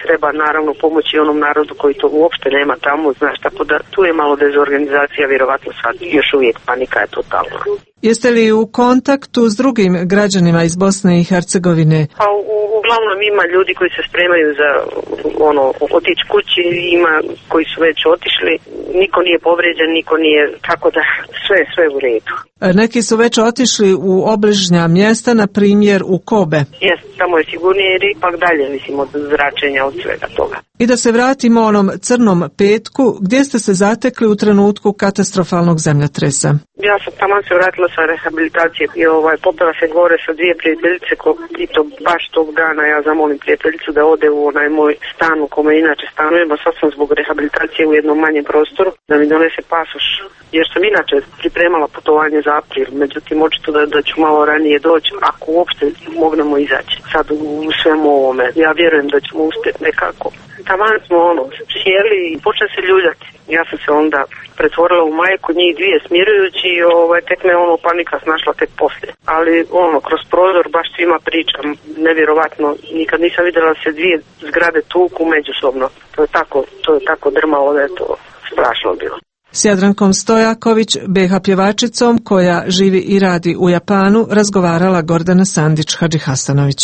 treba naravno pomoći onom narodu koji to uopšte nema tamo, znaš, tako da tu je malo dezorganizacija, vjerovatno sad još uvijek panika je totalna. Jeste li u kontaktu s drugim građanima iz Bosne i Hercegovine? Pa u, uglavnom ima ljudi koji se spremaju za ono otići kući, ima koji su već otišli, niko nije povrijeđen, niko nije, tako da sve sve u redu. Neki su već otišli u obližnja mjesta, na primjer u Kobe. Jes, tamo je sigurnije jer ipak dalje, mislim, od zračenja, od svega toga. I da se vratimo onom crnom petku, gdje ste se zatekli u trenutku katastrofalnog zemljotresa? Ja sam tamo se vratila sa rehabilitacije i ovaj, popela se gore sa dvije prijateljice ko, i to baš tog dana ja zamolim prijateljicu da ode u onaj moj stan u kome inače stanujemo, sad sam zbog rehabilitacije u jednom manjem prostoru da mi donese pasoš, jer sam inače pripremala putovanje za april, međutim očito da, da ću malo ranije doći ako uopšte mognemo izaći sad u, u svemu ovome. Ja vjerujem da ćemo uspjeti nekako. Taman smo ono, sjeli i počne se ljuljati. Ja sam se onda pretvorila u majku, njih dvije smirujući i ovaj, tek me ono panika snašla tek poslije. Ali ono, kroz prozor baš svima pričam, nevjerovatno, nikad nisam vidjela da se dvije zgrade tuku međusobno. To je tako, to je tako drmalo da je to strašno bilo. S Jadrankom Stojaković, be ha pjevačicom koja živi i radi u Japanu, razgovarala Gordana Sandić-Hadžihasanović.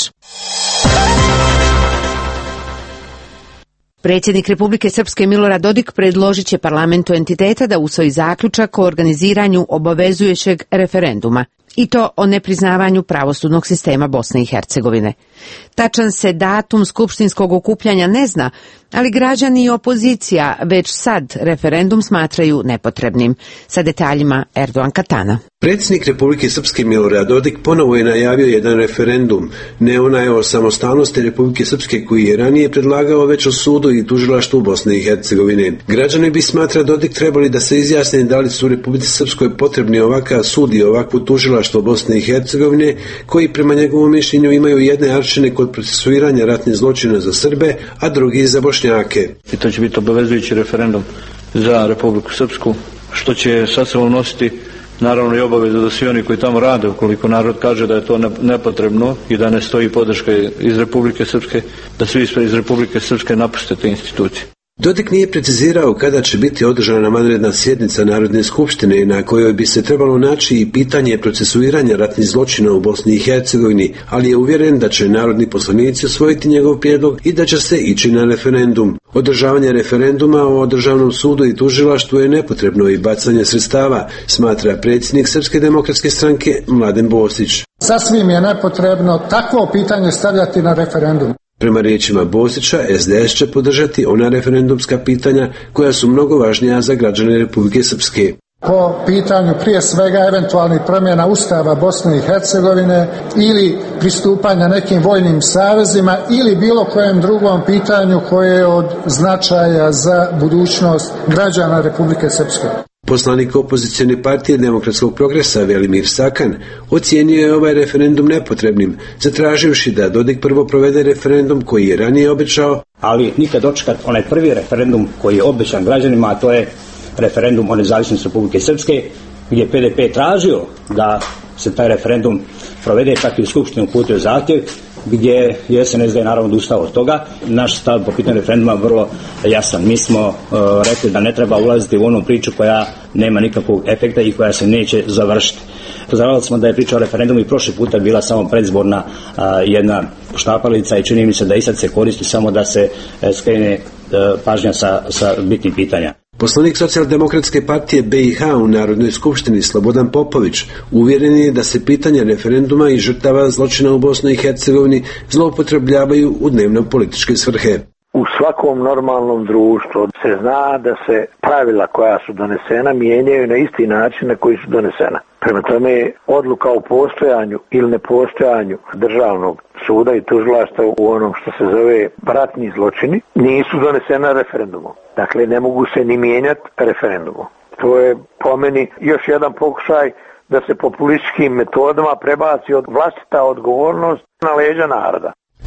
Predsjednik Republike Srpske Milorad Dodik predložit će parlamentu entiteta da usvoji zaključak o organiziranju obavezujućeg referenduma, i to o nepriznavanju pravosudnog sistema Bosne i Hercegovine. Tačan se datum skupštinskog okupljanja ne zna, ali građani i opozicija već sad referendum smatraju nepotrebnim. Sa detaljima Erdogan Katana. Predsjednik Republike Srpske Milorad Dodik ponovo je najavio jedan referendum, ne onaj o samostalnosti Republike Srpske koji je ranije predlagao već o sudu i tužilaštvu Bosne i Hercegovine. Građani bi, smatra Dodik, trebali da se izjasne da li su Republici Srpskoj potrebni ovakav sud i ovakvo tužilaštvo Bosne i Hercegovine, koji prema njegovom mišljenju imaju jedne aršine kod procesuiranja ratnih zločina za Srbe, a drugi za Bošnjake. I to će biti obavezujući referendum za Republiku Srpsku, što će sa sobom nositi naravno i obavezu da svi oni koji tamo rade, ukoliko narod kaže da je to nepotrebno i da ne stoji podrška iz Republike Srpske, da svi iz Republike Srpske napuste te institucije. Dodik nije precizirao kada će biti održana vanredna sjednica Narodne skupštine na kojoj bi se trebalo naći i pitanje procesuiranja ratnih zločina u Bosni i Hercegovini, ali je uvjeren da će narodni poslanici usvojiti njegov prijedlog i da će se ići na referendum. Održavanje referenduma o državnom sudu i tužilaštvu je nepotrebno i bacanje sredstava, smatra predsjednik Srpske demokratske stranke Mladen Bosić. Sasvim je nepotrebno takvo pitanje stavljati na referendum. Prema riječima Bosića, es de es će podržati ona referendumska pitanja koja su mnogo važnija za građane Republike Srpske. Po pitanju prije svega eventualnih promjena Ustava Bosne i Hercegovine ili pristupanja nekim vojnim savezima ili bilo kojem drugom pitanju koje je od značaja za budućnost građana Republike Srpske. Poslanik opozicijne partije Demokratskog progresa Velimir Sakan ocijenio je ovaj referendum nepotrebnim, zatraživši da Dodik prvo provede referendum koji je ranije obećao, ali nikad dočekat onaj prvi referendum koji je obećan građanima, a to je referendum o nezavisnosti Republike Srpske, gdje je pe de pe tražio da se taj referendum provede, čak i u Skupštini uputio zahtjev, gdje je es en es de naravno odustao od toga. Naš stav po pitanju referenduma je vrlo jasan. Mi smo uh, rekli da ne treba ulaziti u onu priču koja nema nikakvog efekta i koja se neće završiti. Pozdravili smo da je priča o referendumu i prošli puta bila samo predizborna uh, jedna poštapalica i čini mi se da i sad se koristi samo da se uh, skrene uh, pažnja sa, sa bitnih pitanja. Poslanik Socijaldemokratske partije be i ha u Narodnoj skupštini Slobodan Popović uvjeren je da se pitanja referenduma i žrtava zločina u Bosni i Hercegovini zloupotrebljavaju u dnevno političke svrhe. U svakom normalnom društvu se zna da se pravila koja su donesena mijenjaju na isti način na koji su donesena. Prema tome, odluka o postojanju ili nepostojanju državnog suda i tužilaštva u onom što se zove ratni zločini nisu donesena referendumom. Dakle, ne mogu se ni mijenjati referendumom. To je po meni još jedan pokušaj da se populističkim metodama prebaci od vlastita odgovornost na leđa naroda.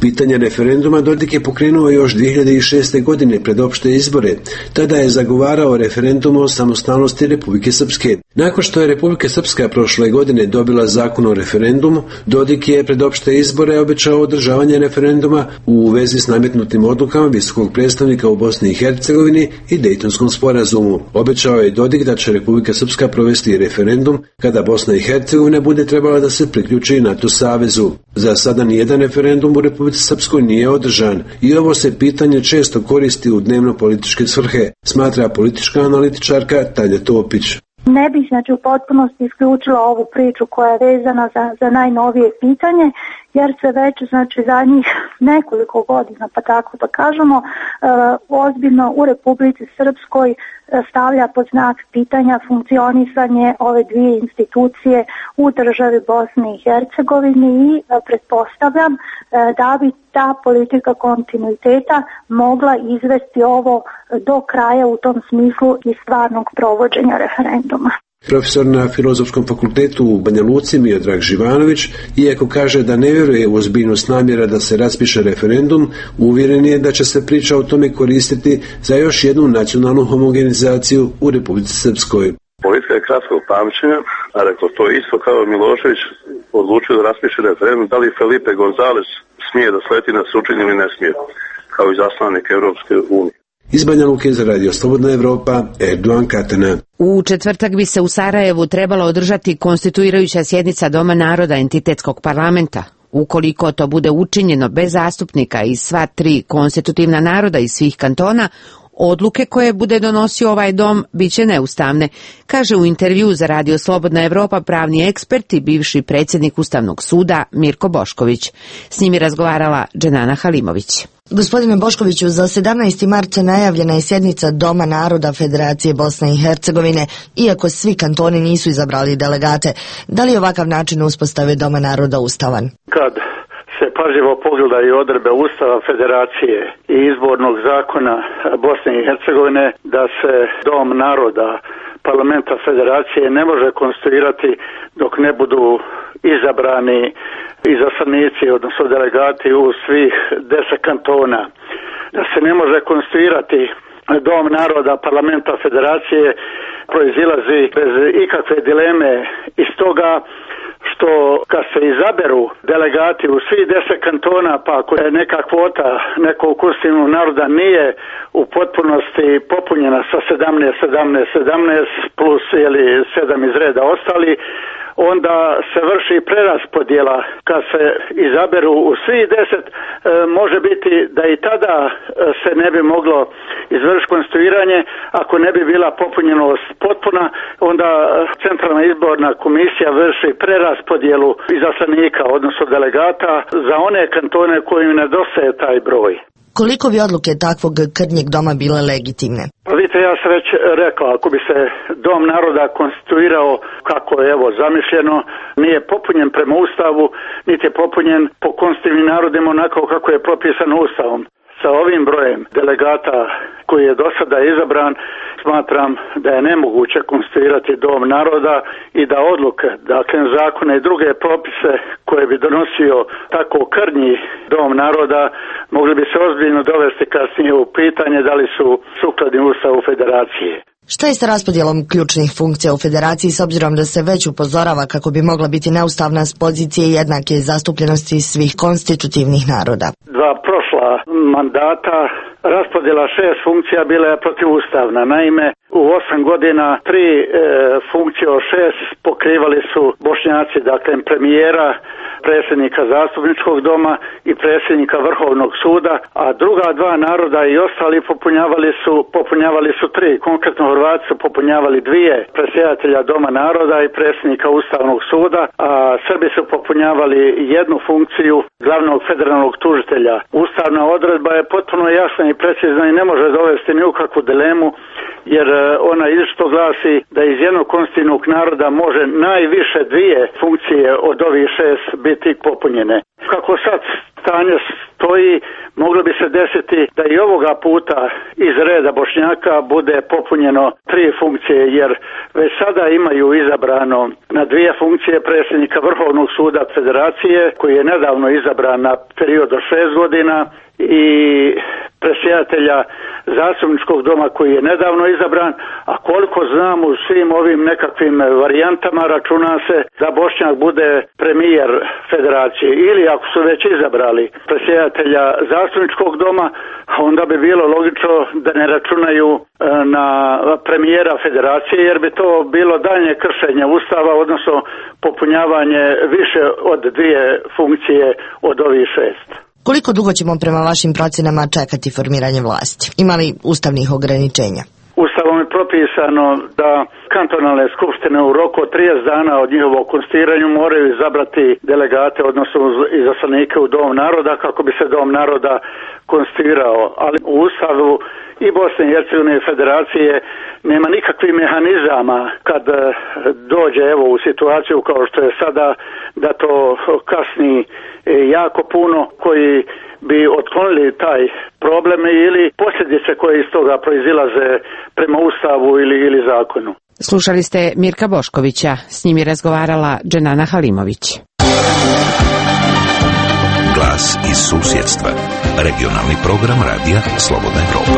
Pitanje referenduma Dodik je pokrenuo još dvije hiljade šeste. godine pred opšte izbore. Tada je zagovarao referendum o samostalnosti Republike Srpske. Nakon što je Republika Srpska prošle godine dobila zakon o referendumu, Dodik je pred opšte izbore obećao održavanje referenduma u vezi s nametnutim odlukama visokog predstavnika u Bosni i Hercegovini i Dejtonskom sporazumu. Obećao je Dodik da će Republika Srpska provesti referendum kada Bosna i Hercegovina bude trebala da se priključi NATO savezu. Za sada nijedan referendum u Republici Srpskoj nije održan i ovo se pitanje često koristi u dnevno-političke svrhe, smatra politička analitičarka Tanja Topić. Ne bih znači u potpunosti isključila ovu priču koja je vezana za, za najnovije pitanje, jer se već znači zadnjih nekoliko godina, pa tako da kažemo, e, ozbiljno u Republici Srpskoj stavlja pod znak pitanja funkcionisanje ove dvije institucije u državi Bosne i Hercegovine i e, pretpostavljam e, da bi ta politika kontinuiteta mogla izvesti ovo do kraja u tom smislu i stvarnog provođenja referenduma. Profesor na Filozofskom fakultetu u Banja Luci Miodrag Živanović, iako kaže da ne vjeruje u ozbiljnost namjera da se raspiše referendum, uvjeren je da će se priča o tome koristiti za još jednu nacionalnu homogenizaciju u Republici Srpskoj. Politika je kratkog pamćenja, a rekao to isto kao Milošević odlučio da raspiše referendum, da li Felipe González smije da sleti na Surčin ili ne smije, kao izaslanik Evropske unije. Iz Banja Luke za Radio Slobodna Evropa, Erdogan Katana. U četvrtak bi se u Sarajevu trebala održati konstituirajuća sjednica Doma naroda entitetskog parlamenta. Ukoliko to bude učinjeno bez zastupnika iz sva tri konstitutivna naroda iz svih kantona, odluke koje bude donosio ovaj dom bit će neustavne, kaže u intervju za Radio Slobodna Evropa pravni ekspert i bivši predsjednik Ustavnog suda Mirko Bošković. S njim je razgovarala Dženana Halimović. Gospodine Boškoviću, za sedamnaesti marta najavljena je sjednica Doma naroda Federacije Bosne i Hercegovine, iako svi kantoni nisu izabrali delegate. Da li je ovakav način uspostave Doma naroda ustavan? Kad se pažljivo pogledaju odredbe Ustava Federacije i izbornog zakona Bosne i Hercegovine, da se Dom naroda Parlamenta Federacije ne može konstituirati dok ne budu izabrani izaslanici, odnosno delegati u svih deset kantona. Da se ne može konstituirati Dom naroda Parlamenta Federacije proizilazi bez ikakve dileme iz toga što kad se izaberu delegati u svih deset kantona, pa ako je neka kvota nekog konstitutivnog naroda nije u potpunosti popunjena sa sedamnaest, sedamnaest, sedamnaest plus ili sedam iz reda ostali, onda se vrši preraspodjela. Kad se izaberu u svih deset, e, može biti da i tada se ne bi moglo izvršiti konstituiranje ako ne bi bila popunjenost potpuna, onda Centralna izborna komisija vrši preraspodjelu izaslanika, odnosno delegata za one kantone kojim nedostaje taj broj. Koliko bi odluke takvog krnjeg doma bile legitimne? Pa vidite, ja sam već rekao, ako bi se Dom naroda konstituirao kako je evo zamišljeno, nije popunjen prema Ustavu, niti je popunjen po konstitutivnim narodima onako kako je propisano Ustavom. Sa ovim brojem delegata koji je do sada izabran, smatram da je nemoguće konstituirati Dom naroda i da odluke, dakle zakone i druge propise koje bi donosio tako krnji Dom naroda, mogli bi se ozbiljno dovesti kasnije u pitanje da li su sukladni Ustavu Federacije. Šta je sa raspodjelom ključnih funkcija u Federaciji s obzirom da se već upozorava kako bi mogla biti neustavna s pozicije jednake zastupljenosti svih konstitutivnih naroda? Dva prošla mandata raspodjela šest funkcija bila je protivustavna. Naime, u osam godina tri e, funkcije od šest pokrivali su Bošnjaci, dakle premijera, predsjednika zastupničkog doma i predsjednika Vrhovnog suda, a druga dva naroda i ostali popunjavali su, popunjavali su tri. Konkretno Hrvati su popunjavali dvije, predsjedatelja Doma naroda i predsjednika Ustavnog suda, a Srbi su popunjavali jednu funkciju glavnog federalnog tužitelja. Ustavna odredba je potpuno jasna i precizna i ne može dovesti ni u kakvu dilemu, jer ona izričito glasi da iz jednog konstitutivnog naroda može najviše dvije funkcije od ovih šest biti popunjene. Kako sad stanje stoji, moglo bi se desiti da i ovoga puta iz reda Bošnjaka bude popunjeno tri funkcije, jer već sada imaju izabrano na dvije funkcije predsjednika Vrhovnog suda Federacije, koji je nedavno izabran na period od šest godina, i predsjedatelja zastupničkog doma koji je nedavno izabran, a koliko znam u svim ovim nekakvim varijantama računa se da Bošnjak bude premijer federacije, ili ako su već izabrali predsjedatelja zastupničkog doma, onda bi bilo logično da ne računaju na premijera federacije, jer bi to bilo daljnje kršenje Ustava, odnosno popunjavanje više od dvije funkcije od ovih šest. Koliko dugo ćemo prema vašim procjenama čekati formiranje vlasti? Ima li ustavnih ograničenja? Ustavom je propisano da kantonalne skupštine u roku od trideset dana od njihovog konstituiranja moraju izabrati delegate, odnosno izaslanike u Dom naroda, kako bi se Dom naroda konstituirao. Ali u Ustavu i Bosne i Hercegovine i Federacije nema nikakvih mehanizama kad dođe evo u situaciju kao što je sada, da to kasni jako puno, koji bi otklonili taj problem ili posljedice koje iz toga proizilaze prema Ustavu ili, ili zakonu. Slušali ste Mirka Boškovića, s njim je razgovarala Dženana Halimović. Glas iz susjedstva. Regionalni program radija Slobodna Evropa.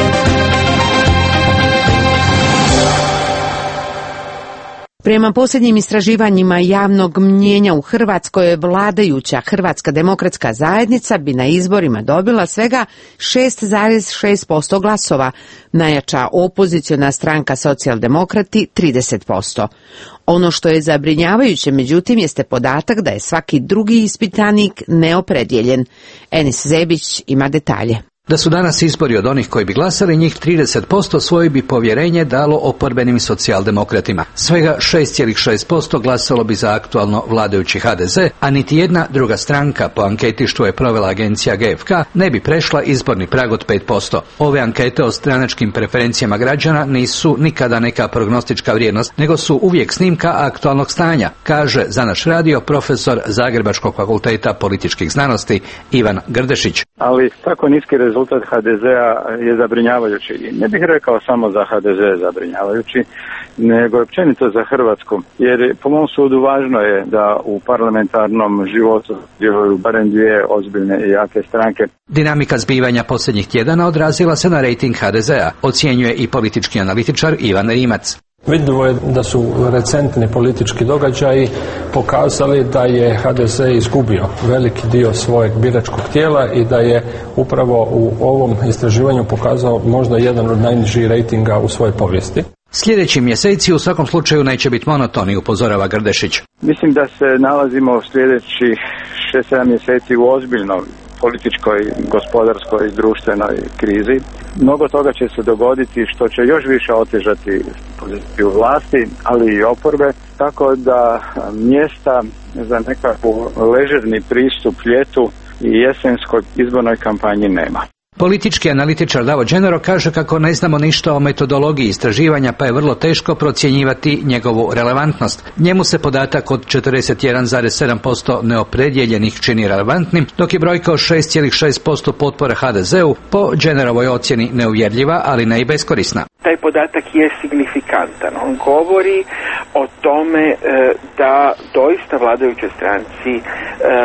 Prema posljednjim istraživanjima javnog mnjenja u Hrvatskoj, vladajuća Hrvatska demokratska zajednica bi na izborima dobila svega šest zarez šest posto glasova, najjača opoziciona stranka Socijaldemokrati trideset posto. Ono što je zabrinjavajuće, međutim, jeste podatak da je svaki drugi ispitanik neopredjeljen. Enis Zebić ima detalje. Da su danas izbori od onih koji bi glasali, njih trideset posto svoje bi povjerenje dalo oporbenim socijaldemokratima. Svega šest zarez šest posto glasalo bi za aktualno vladajući H D Z, a niti jedna druga stranka, po anketi što je provela agencija G F K, ne bi prešla izborni prag od pet posto. Ove ankete o stranačkim preferencijama građana nisu nikada neka prognostička vrijednost, nego su uvijek snimka aktualnog stanja, kaže za naš radio profesor Zagrebačkog fakulteta političkih znanosti Ivan Grdešić. Ali tako niski rezultat H D Z-a je zabrinjavajući. Ne bih rekao samo za H D Z zabrinjavajući, nego općenito za Hrvatsku. Jer po mom sudu važno je da u parlamentarnom životu djeluju barem dvije ozbiljne i jake stranke. Dinamika zbivanja posljednjih tjedana odrazila se na rejting H D Z-a, ocjenjuje i politički analitičar Ivan Rimac. Vidljivo je da su recentni politički događaji pokazali da je H D Z izgubio veliki dio svojeg biračkog tijela i da je upravo u ovom istraživanju pokazao možda jedan od najnižih rejtinga u svojoj povijesti. Sljedeći mjeseci u svakom slučaju neće biti monotoni, upozorava Grdešić. Mislim da se nalazimo u sljedećih šest sedam mjeseci u ozbiljnoj političkoj, gospodarskoj i društvenoj krizi. Mnogo toga će se dogoditi što će još više otežati poziciju vlasti, ali i oporbe, tako da mjesta za nekakvu ležerni pristup ljetu i jesenskoj izbornoj kampanji nema. Politički analitičar Davo Đenero kaže kako ne znamo ništa o metodologiji istraživanja, pa je vrlo teško procjenjivati njegovu relevantnost. Njemu se podatak od četrdeset jedan zarez sedam posto neopredjeljenih čini relevantnim, dok je brojka od šest zarez šest posto potpora H D Z-u po Đenerovoj ocjeni neuvjerljiva, ali ne i beskorisna. Taj podatak je signifikantan. On govori o tome e, da doista vladajućoj stranci e,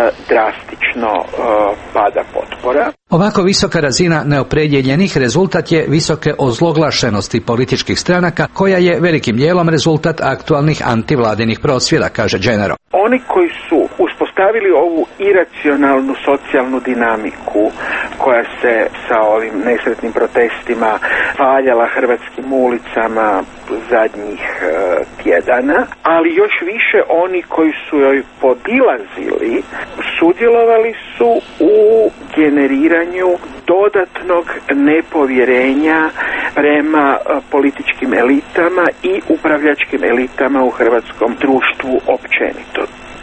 drastično e, pada potpora. Ovako visoka razina neopredjeljenih rezultat je visoke ozloglašenosti političkih stranaka, koja je velikim dijelom rezultat aktualnih antivladinih prosvjeda, kaže Đenero. Oni koji su uspostavili ovu iracionalnu socijalnu dinamiku koja se sa ovim nesretnim protestima valjala hrvatskim ulicama zadnjih e, tjedana, ali još više oni koji su joj podilazili sudjelovali su u generiranju dodatnog nepovjerenja prema e, političkim elitama i upravljačkim elitama u hrvatskom društvu općenito.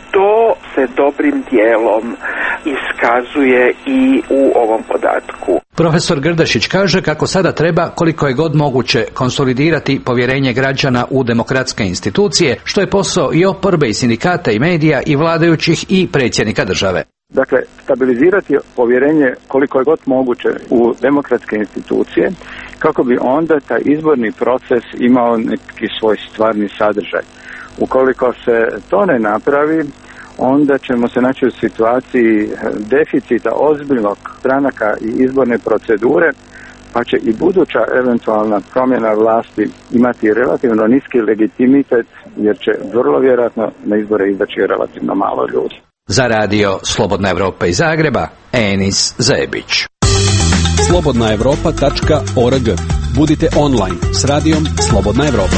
To se dobrim dijelom iskazuje i u ovom podatku. Profesor Grdešić kaže kako sada treba koliko je god moguće konsolidirati povjerenje građana u demokratske institucije, što je posao i oporbe i sindikata i medija i vladajućih i predsjednika države. Dakle, stabilizirati povjerenje koliko je god moguće u demokratske institucije, kako bi onda taj izborni proces imao neki svoj stvarni sadržaj. Ukoliko se to ne napravi, onda ćemo se naći u situaciji deficita ozbiljnog stranaka i izborne procedure, pa će i buduća eventualna promjena vlasti imati relativno niski legitimitet, jer će vrlo vjerojatno na izbore izaći relativno malo ljudi. Za radio Slobodna Evropa iz Zagreba, Enis Zebić. slobodna evropa tačka org. Budite online s radijom Slobodna Evropa.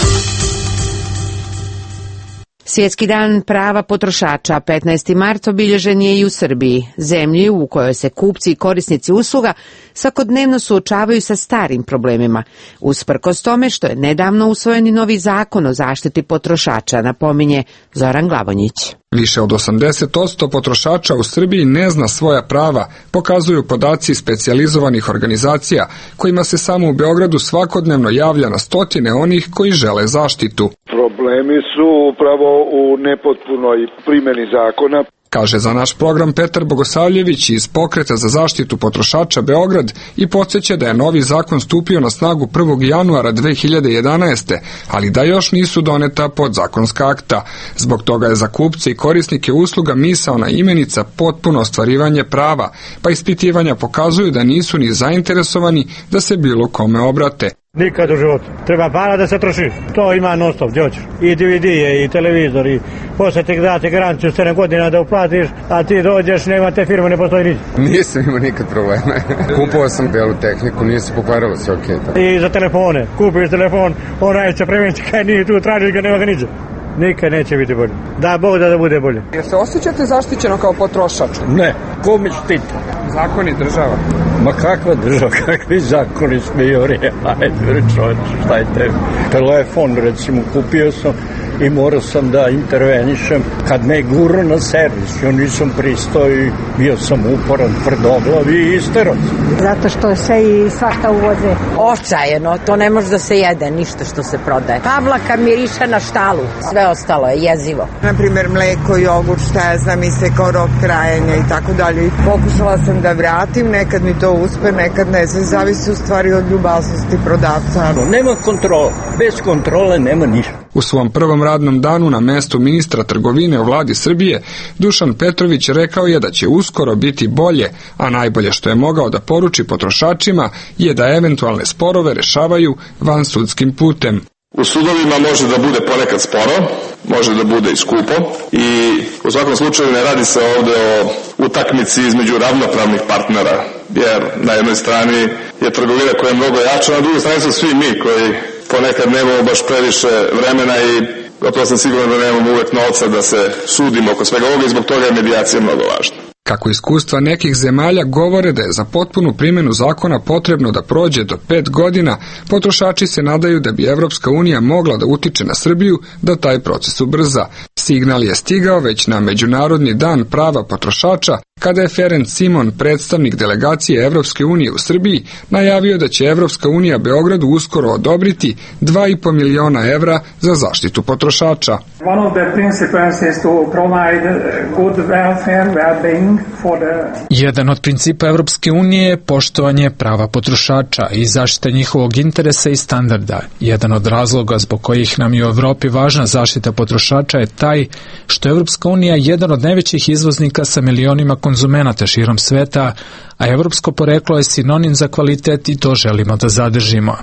Svjetski dan prava potrošača petnaesti mart obilježen je i u Srbiji, zemlji u kojoj se kupci i korisnici usluga svakodnevno suočavaju sa starim problemima, usprkos tome što je nedavno usvojeni novi zakon o zaštiti potrošača, napominje Zoran Glavonjić. Više od osamdeset posto potrošača u Srbiji ne zna svoja prava, pokazuju podaci specijalizovanih organizacija, kojima se samo u Beogradu svakodnevno javlja na stotine onih koji žele zaštitu. Problemi su upravo u nepotpunoj primjeni zakona. Kaže za naš program Petar Bogosavljević iz Pokreta za zaštitu potrošača Beograd i podsjeća da je novi zakon stupio na snagu prvog januara dve hiljade jedanaeste. ali da još nisu doneta podzakonska akta. Zbog toga je za kupce i korisnike usluga misaona imenica potpuno ostvarivanje prava, pa ispitivanja pokazuju da nisu ni zainteresovani da se bilo kome obrate. Nikad u životu. Treba para da se troši. To ima non stop, gdje hoćeš. I D V D je, i televizor, i poslije ti date garanciju sedam godina da uplatiš, a ti dođeš, nema te firme, ne postoji nič. Nisam imao nikad problema. Kupovao sam belu tehniku, nije se pokvarilo sve okej. I za telefone. Kupiš telefon, onaj će preveniti, kaj nije tu, tražiš ga, nema ga niđe. Nikad neće biti bolje. Da Bog da, da bude bolje. Jer se osjećate zaštićeno kao potrošač? Ne, ko mi štiti? Zakoni država. Ma kakva država, kakvi zakoni smijori, ajde čovječ, šta je tebi? Telefon, recimo, kupio sam i morao sam da intervenišem kad me guru na servis. Ja nisam pristao i bio sam uporan, tvrdoglav i isteran. Zato što se i svašta uvoze. Očajeno, to ne može da se jede, ništa što se prodaje. Pavlaka miriše na štalu, sve ostalo je jezivo. Naprimjer, mleko, jogurt, šta ja znam, istekao rok trajanja i tako dalje. Pokušala sam da vratim, nekad mi to uspe, nekad ne, sve zavisi u stvari od ljubaznosti prodavca. No, nema kontrole, bez kontrole nema ništa. U svom prvom radnom danu na mestu ministra trgovine u vladi Srbije, Dušan Petrović rekao je da će uskoro biti bolje, a najbolje što je mogao da poruči potrošačima je da eventualne sporove rešavaju vansudskim putem. U sudovima može da bude ponekad sporo, može da bude i skupo i u svakom slučaju ne radi se ovde o utakmici između ravnopravnih partnera, jer na jednoj strani je trgovina koja je mnogo jača, na drugoj strani su svi mi koji ponekad nemamo baš previše vremena i gotovo sam siguran da nemamo uvek novca da se sudimo oko svega ovoga i zbog toga je medijacija mnogo važna. Kako iskustva nekih zemalja govore da je za potpunu primjenu zakona potrebno da prođe do pet godina, potrošači se nadaju da bi Evropska unija mogla da utiče na Srbiju da taj proces ubrza. Signal je stigao već na Međunarodni dan prava potrošača, kada je Ferenc Simon, predstavnik delegacije Evropske unije u Srbiji, najavio da će Evropska unija Beogradu uskoro odobriti dva i po miliona evra za zaštitu potrošača. One of the principles is to provide good welfare, well-being for the... Jedan od principa Evropske unije je poštovanje prava potrošača i zaštita njihovog interesa i standarda. Jedan od razloga zbog kojih nam je u Evropi važna zaštita potrošača je taj što je Evropska unija jedan od najvećih izvoznika sa milionima konzumenata širom sveta, a evropsko poreklo je sinonim za kvalitet i to želimo da zadržimo.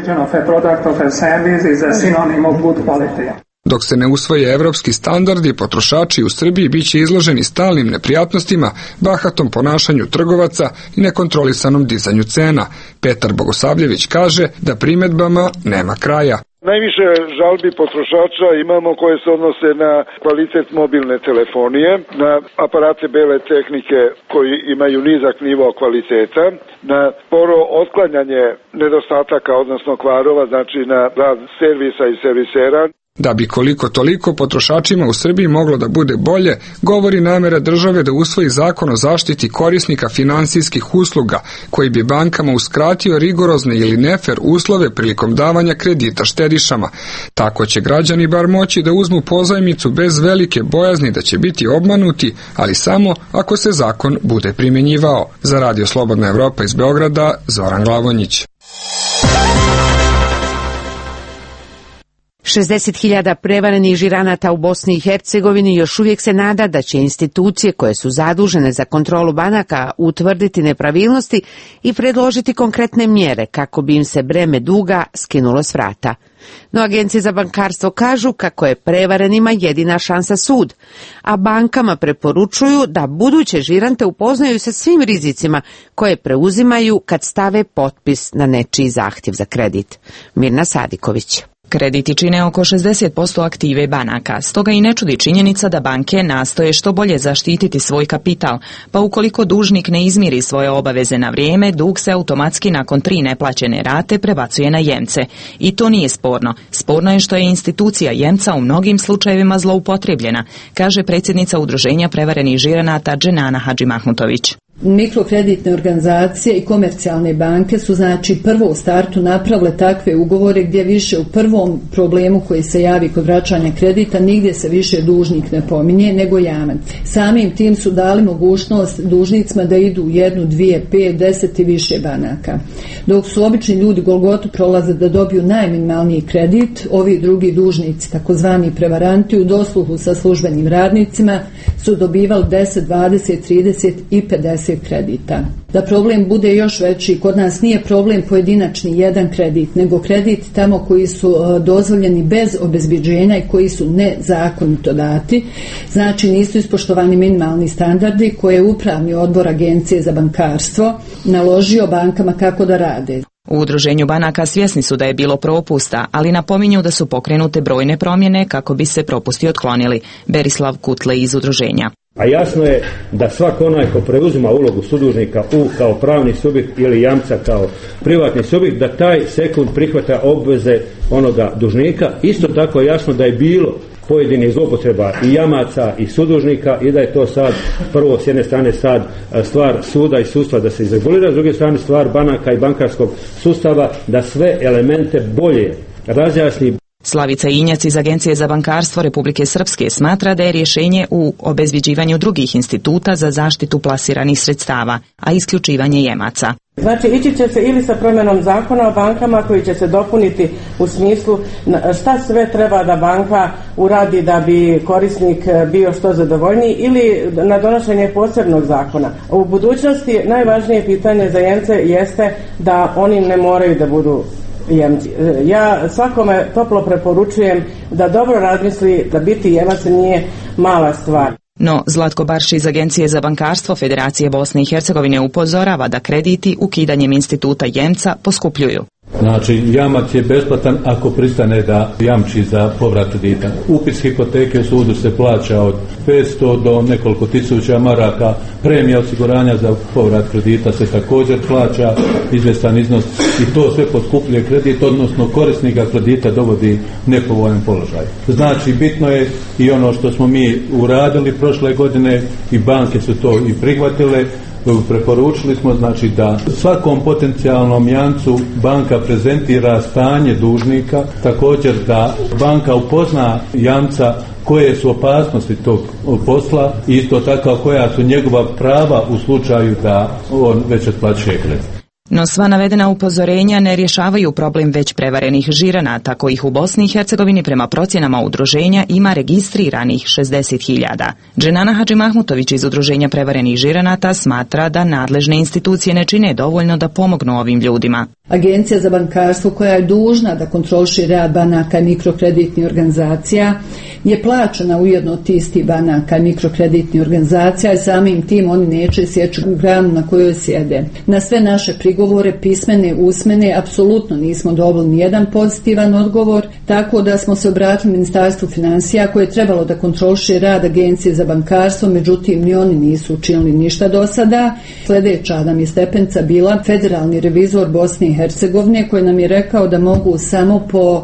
Dok se ne usvoje evropski standardi, potrošači u Srbiji biće izloženi stalnim neprijatnostima, bahatom ponašanju trgovaca i nekontrolisanom dizanju cena. Petar Bogosavljević kaže da primedbama nema kraja. Najviše žalbi potrošača imamo koje se odnose na kvalitet mobilne telefonije, na aparate bele tehnike koji imaju nizak nivo kvaliteta, na sporo otklanjanje nedostataka, odnosno kvarova, znači na rad servisa i servisera. Da bi koliko toliko potrošačima u Srbiji moglo da bude bolje, govori namera države da usvoji zakon o zaštiti korisnika finansijskih usluga, koji bi bankama uskratio rigorozne ili nefer uslove prilikom davanja kredita štedišama. Tako će građani bar moći da uzmu pozajmicu bez velike bojazni da će biti obmanuti, ali samo ako se zakon bude primenjivao. Za Radio Slobodna Evropa iz Beograda, Zoran Glavonjić. šezdeset hiljada prevarenih žiranata u Bosni i Hercegovini još uvijek se nada da će institucije koje su zadužene za kontrolu banaka utvrditi nepravilnosti i predložiti konkretne mjere kako bi im se breme duga skinulo s vrata. No agencije za bankarstvo kažu kako je prevarenima jedina šansa sud, a bankama preporučuju da buduće žirante upoznaju sa svim rizicima koje preuzimaju kad stave potpis na nečiji zahtjev za kredit. Mirna Sadiković. Krediti čine oko šezdeset posto aktive banaka, stoga i ne čudi činjenica da banke nastoje što bolje zaštititi svoj kapital, pa ukoliko dužnik ne izmiri svoje obaveze na vrijeme, dug se automatski nakon tri neplaćene rate prebacuje na jemce. I to nije sporno. Sporno je što je institucija jemca u mnogim slučajevima zloupotrebljena, kaže predsjednica Udruženja prevarenih žiranata Dženana Hadžimahmutović. Mikrokreditne organizacije i komercijalne banke su znači prvo u startu napravile takve ugovore gdje više u prvom problemu koji se javi kod vraćanja kredita nigdje se više dužnik ne pominje nego jamac. Samim tim su dali mogućnost dužnicima da idu u jednu, dvije, pet, deset i više banaka. Dok su obični ljudi golgotu prolaze da dobiju najminimalniji kredit, ovi drugi dužnici, takozvani prevaranti, u dosluhu sa službenim radnicima su dobivali deset, dvadeset, trideset i pedeset kredita. Da problem bude još veći, kod nas nije problem pojedinačni jedan kredit, nego kredit tamo koji su dozvoljeni bez obezbeđenja i koji su nezakonito dati. Znači nisu ispoštovani minimalni standardi koje je upravni odbor Agencije za bankarstvo naložio bankama kako da rade. U Udruženju banaka svjesni su da je bilo propusta, ali napominju da su pokrenute brojne promjene kako bi se propusti otklonili. Berislav Kutle iz Udruženja. A jasno je da svak onaj ko preuzima ulogu sudužnika u kao pravni subjekt ili jamca kao privatni subjekt, da taj sekund prihvata obveze onoga dužnika. Isto tako je jasno da je bilo pojedinih zloupotreba i jamaca i sudužnika i da je to sad prvo s jedne strane sad stvar suda i sudstva da se izregulira, s druge strane stvar banaka i bankarskog sustava da sve elemente bolje razjasni. Slavica Injac iz Agencije za bankarstvo Republike Srpske smatra da je rješenje u obezbjeđivanju drugih instituta za zaštitu plasiranih sredstava, a isključivanje jemaca. Znači ići će se ili sa promjenom zakona o bankama koji će se dopuniti u smislu šta sve treba da banka uradi da bi korisnik bio što zadovoljniji, ili na donošenje posebnog zakona. U budućnosti najvažnije pitanje za jemce jeste da oni ne moraju da budu jemci. Ja svakome toplo preporučujem da dobro razmisli da biti jemac nije mala stvar. No, Zlatko Barš iz Agencije za bankarstvo Federacije Bosne i Hercegovine upozorava da krediti ukidanjem instituta jemca poskupljuju. Znači, jamac je besplatan ako pristane da jamči za povrat kredita. Upis hipoteke u sudu se plaća od petsto do nekoliko tisuća maraka, premija osiguranja za povrat kredita se također plaća izvjestan iznos i to sve poskupljuje kredit, odnosno korisnika kredita dovodi nepovoljan položaj. Znači, bitno je i ono što smo mi uradili prošle godine i banke su to i prihvatile. Preporučili smo znači da svakom potencijalnom jamcu banka prezentira stanje dužnika, također da banka upozna jamca koje su opasnosti tog posla i isto tako koja su njegova prava u slučaju da on već otplaćuje kredit. No sva navedena upozorenja ne rješavaju problem već prevarenih žiranata, kojih u Bosni i Hercegovini prema procjenama udruženja ima registriranih šezdeset hiljada. Dženana Hadžimahmutović iz Udruženja prevarenih žiranata smatra da nadležne institucije ne čine dovoljno da pomognu ovim ljudima. Agencija za bankarstvo, koja je dužna da kontroliše rad banaka i mikrokreditnih organizacija, je plaćena ujedno od istih banaka i mikrokreditnih organizacija i samim tim oni neće sjeći granu na kojoj sjede. Na sve naše prigovore, pismene, usmene, apsolutno nismo dobili nijedan pozitivan odgovor, tako da smo se obratili Ministarstvu financija koje je trebalo da kontroliše rad Agencije za bankarstvo, međutim ni oni nisu učinili ništa do sada. Sljedeća nam je stepenca bila federalni revizor Bosne i Hercegovine koji nam je rekao da mogu samo po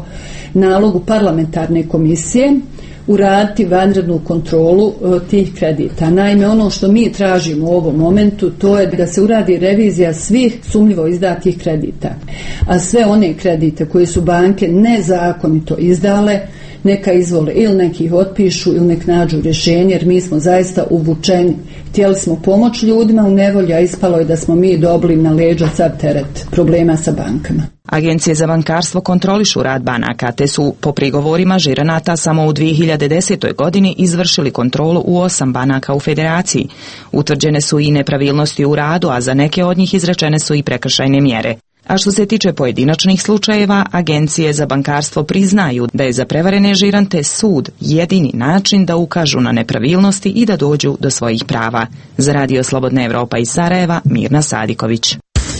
nalogu parlamentarne komisije uraditi vanrednu kontrolu e, tih kredita. Naime, ono što mi tražimo u ovom momentu, to je da se uradi revizija svih sumnjivo izdatih kredita. A sve one kredite koje su banke nezakonito izdale, neka izvole ili neki ih otpišu ili nek nađu rješenje, jer mi smo zaista uvučeni. Htjeli smo pomoć ljudima u nevolji, a ispalo je da smo mi dobili na leđa sav teret problema sa bankama. Agencije za bankarstvo kontrolišu rad banaka, te su po prigovorima žiranata samo u dvije hiljade desetoj godini izvršili kontrolu u osam banaka u federaciji. Utvrđene su i nepravilnosti u radu, a za neke od njih izrečene su i prekršajne mjere. A što se tiče pojedinačnih slučajeva, agencije za bankarstvo priznaju da je za prevarene žirante sud jedini način da ukažu na nepravilnosti i da dođu do svojih prava. Za Radio Slobodna Evropa iz Sarajeva, Mirna Sadiković.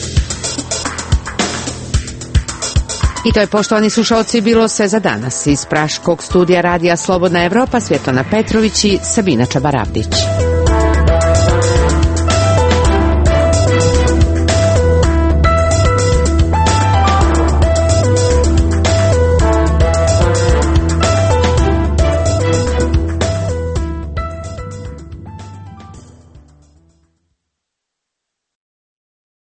I to je, poštovani slušalci, bilo sve za danas. Iz praškog studija Radija Slobodna Evropa Svjetlana Petrović i Sabina Čabaravdić.